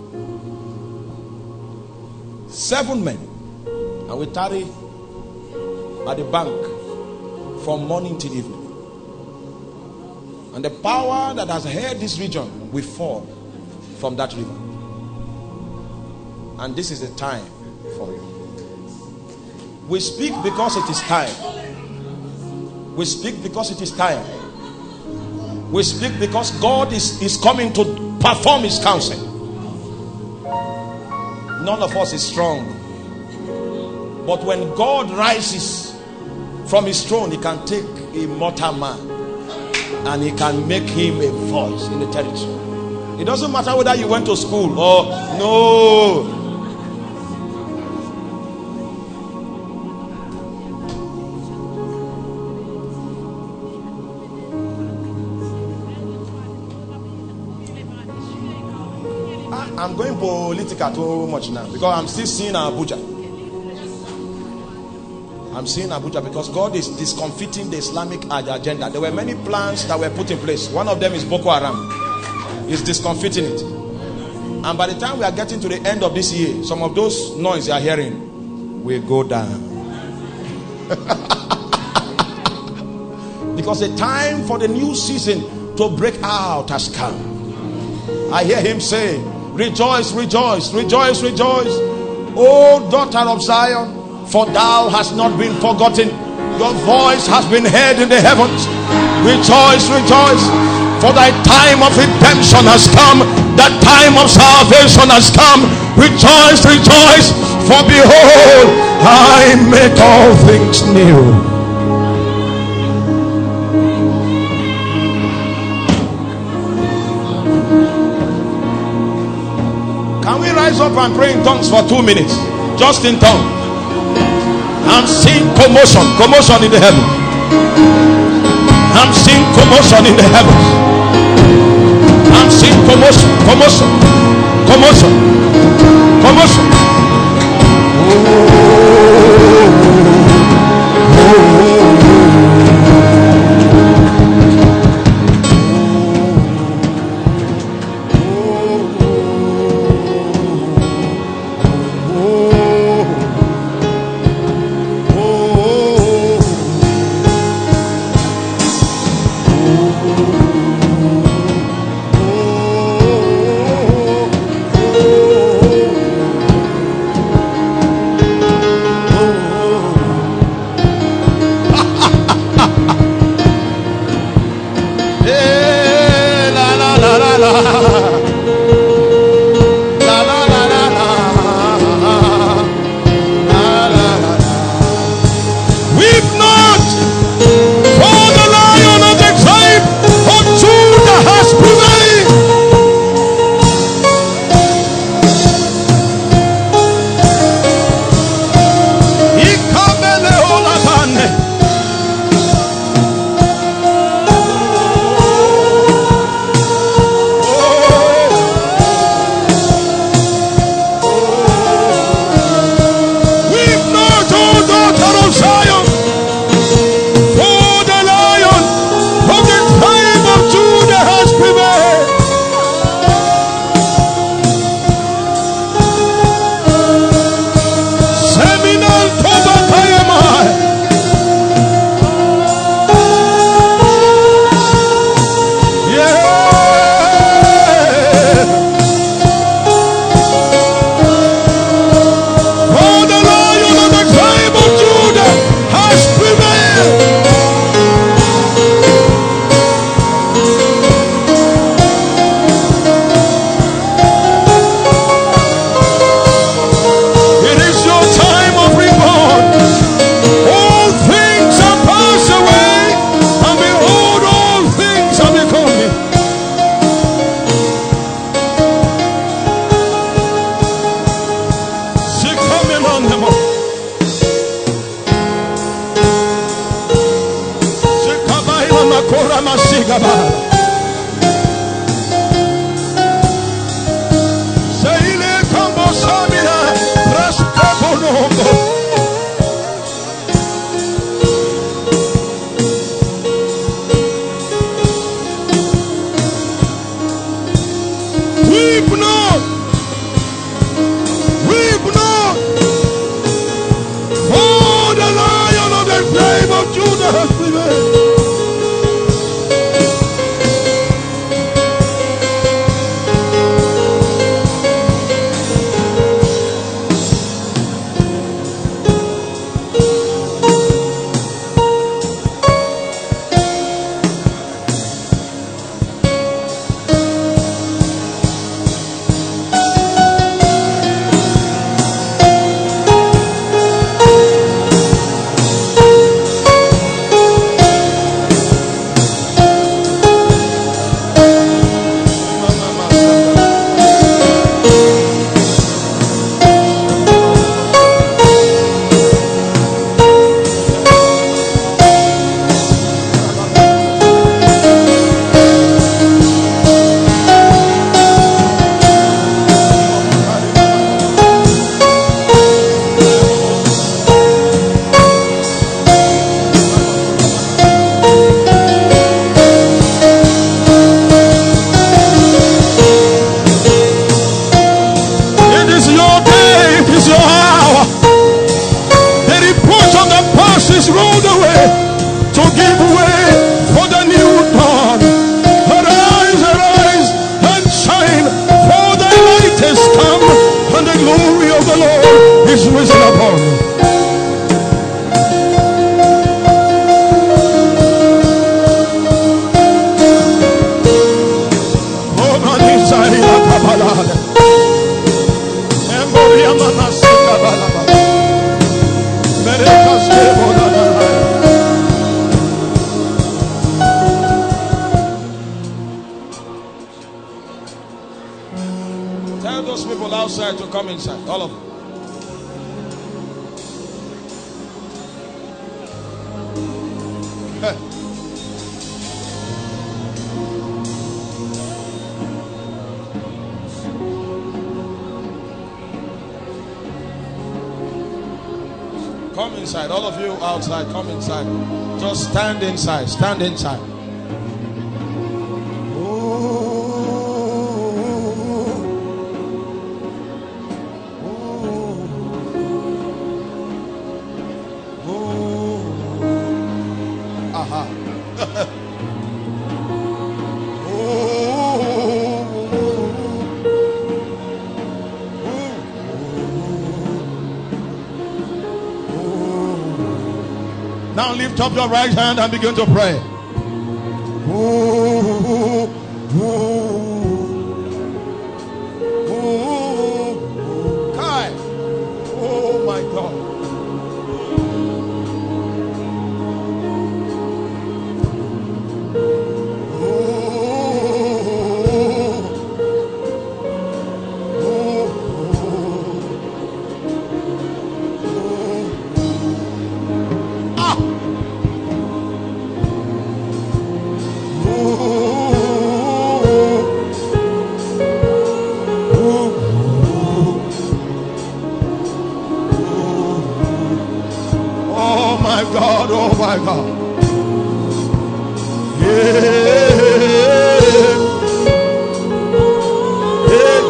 Seven men. And we tarry at the bank from morning till evening. And the power that has held this region will fall from that river. And this is the time for you. We speak because it is time. We speak because it is time. We speak because God is, is coming to perform his counsel. None of us is strong. But when God rises from his throne, he can take a mortal man and he can make him a voice in the territory. It doesn't matter whether you went to school or no. I'm going political too much now because I'm still seeing Abuja. I'm seeing Abuja because God is discomfiting the Islamic agenda. There were many plans that were put in place. One of them is Boko Haram. He's discomfiting it. And by the time we are getting to the end of this year, some of those noise you are hearing will go down. Because the time for the new season to break out has come. I hear him say, rejoice, rejoice, rejoice, rejoice, O daughter of Zion, for thou hast not been forgotten. Your voice has been heard in the heavens. Rejoice, rejoice, for thy time of redemption has come. The time of salvation has come. Rejoice, rejoice, for behold, I make all things new. Rise up and pray in tongues for two minutes. Just in tongues. I'm seeing commotion. Commotion in the heavens. I'm seeing commotion in the heavens. I'm seeing commotion. Commotion. Commotion. Commotion. is rolled away to give way for the new dawn. Arise, arise, and shine, for the light has come, and the glory of the Lord is risen upon you. Tell those people outside to come inside, all of them. Hey. Come inside, all of you outside, come inside. Just stand inside, stand inside. Now lift up your right hand and begin to pray. Ooh, ooh, ooh. Kai. Oh my God. God, oh my God. Yeah. Yeah.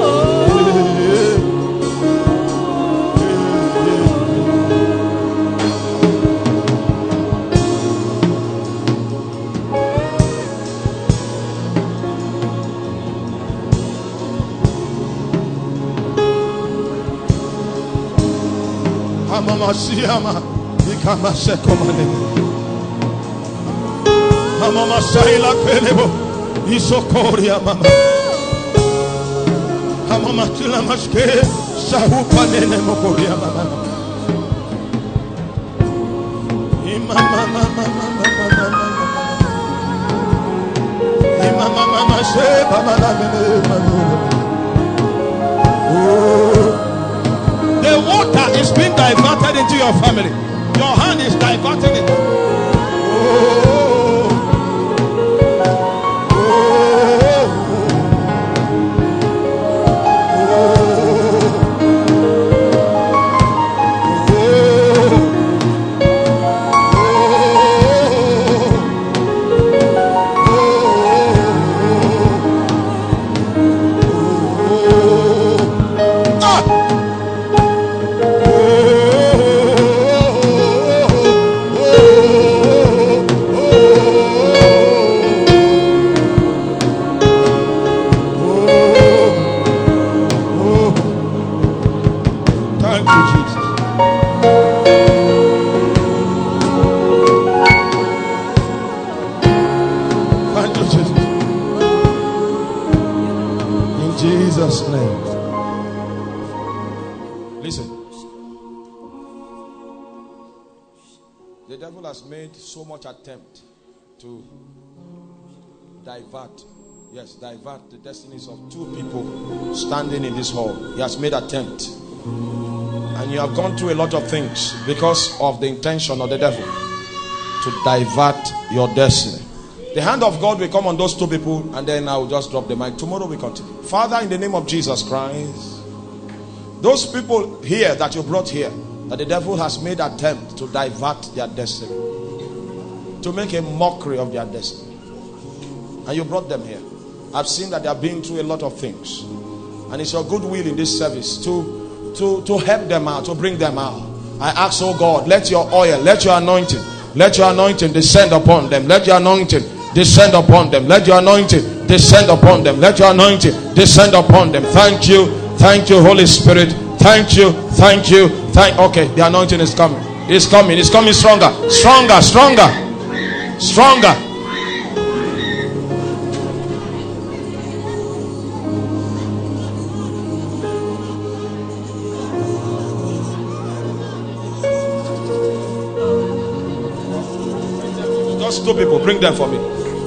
Mama Siama, Ikama Sekomane, Mama Saila Penebo, Isokoria Mama, Mama Tilamaske, Sahupanene Mokoria Mama, Imama Mama Mama, Imama Mama Seba Mama. The water is being diverted into your family. Your hand is diverting it. Oh. Jesus' name. Listen. The devil has made so much attempt to divert, yes, divert the destinies of two people standing in this hall. He has made attempt. And you have gone through a lot of things because of the intention of the devil to divert your destiny. The hand of God will come on those two people, and then I will just drop the mic. Tomorrow we continue. Father, in the name of Jesus Christ, those people here that you brought here, that the devil has made attempt to divert their destiny, to make a mockery of their destiny, and you brought them here. I've seen that they are being through a lot of things, and it's your good will in this service to to to help them out, to bring them out, I ask, oh God, let your oil, let your anointing, let your anointing descend upon them. Let your anointing descend upon them. Let your anointing descend upon them. Let your anointing descend upon them. Thank you. Thank you, Holy Spirit. Thank you. Thank you. Thank. Okay, the anointing is coming. It's coming. It's coming stronger. Stronger. Stronger. Stronger. Just two people. Bring them for me.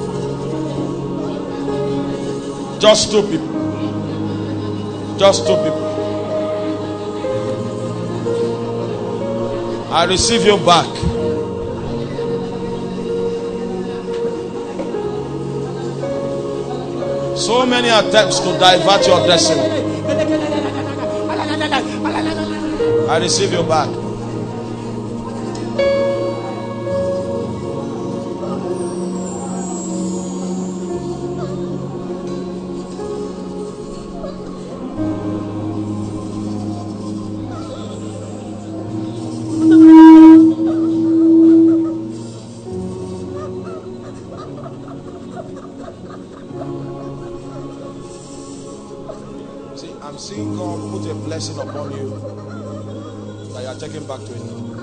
Just two people. Just two people. I receive you back. So many attempts to divert your destiny. I receive you back. I'm seeing God put a blessing upon you that you are taking back to Him.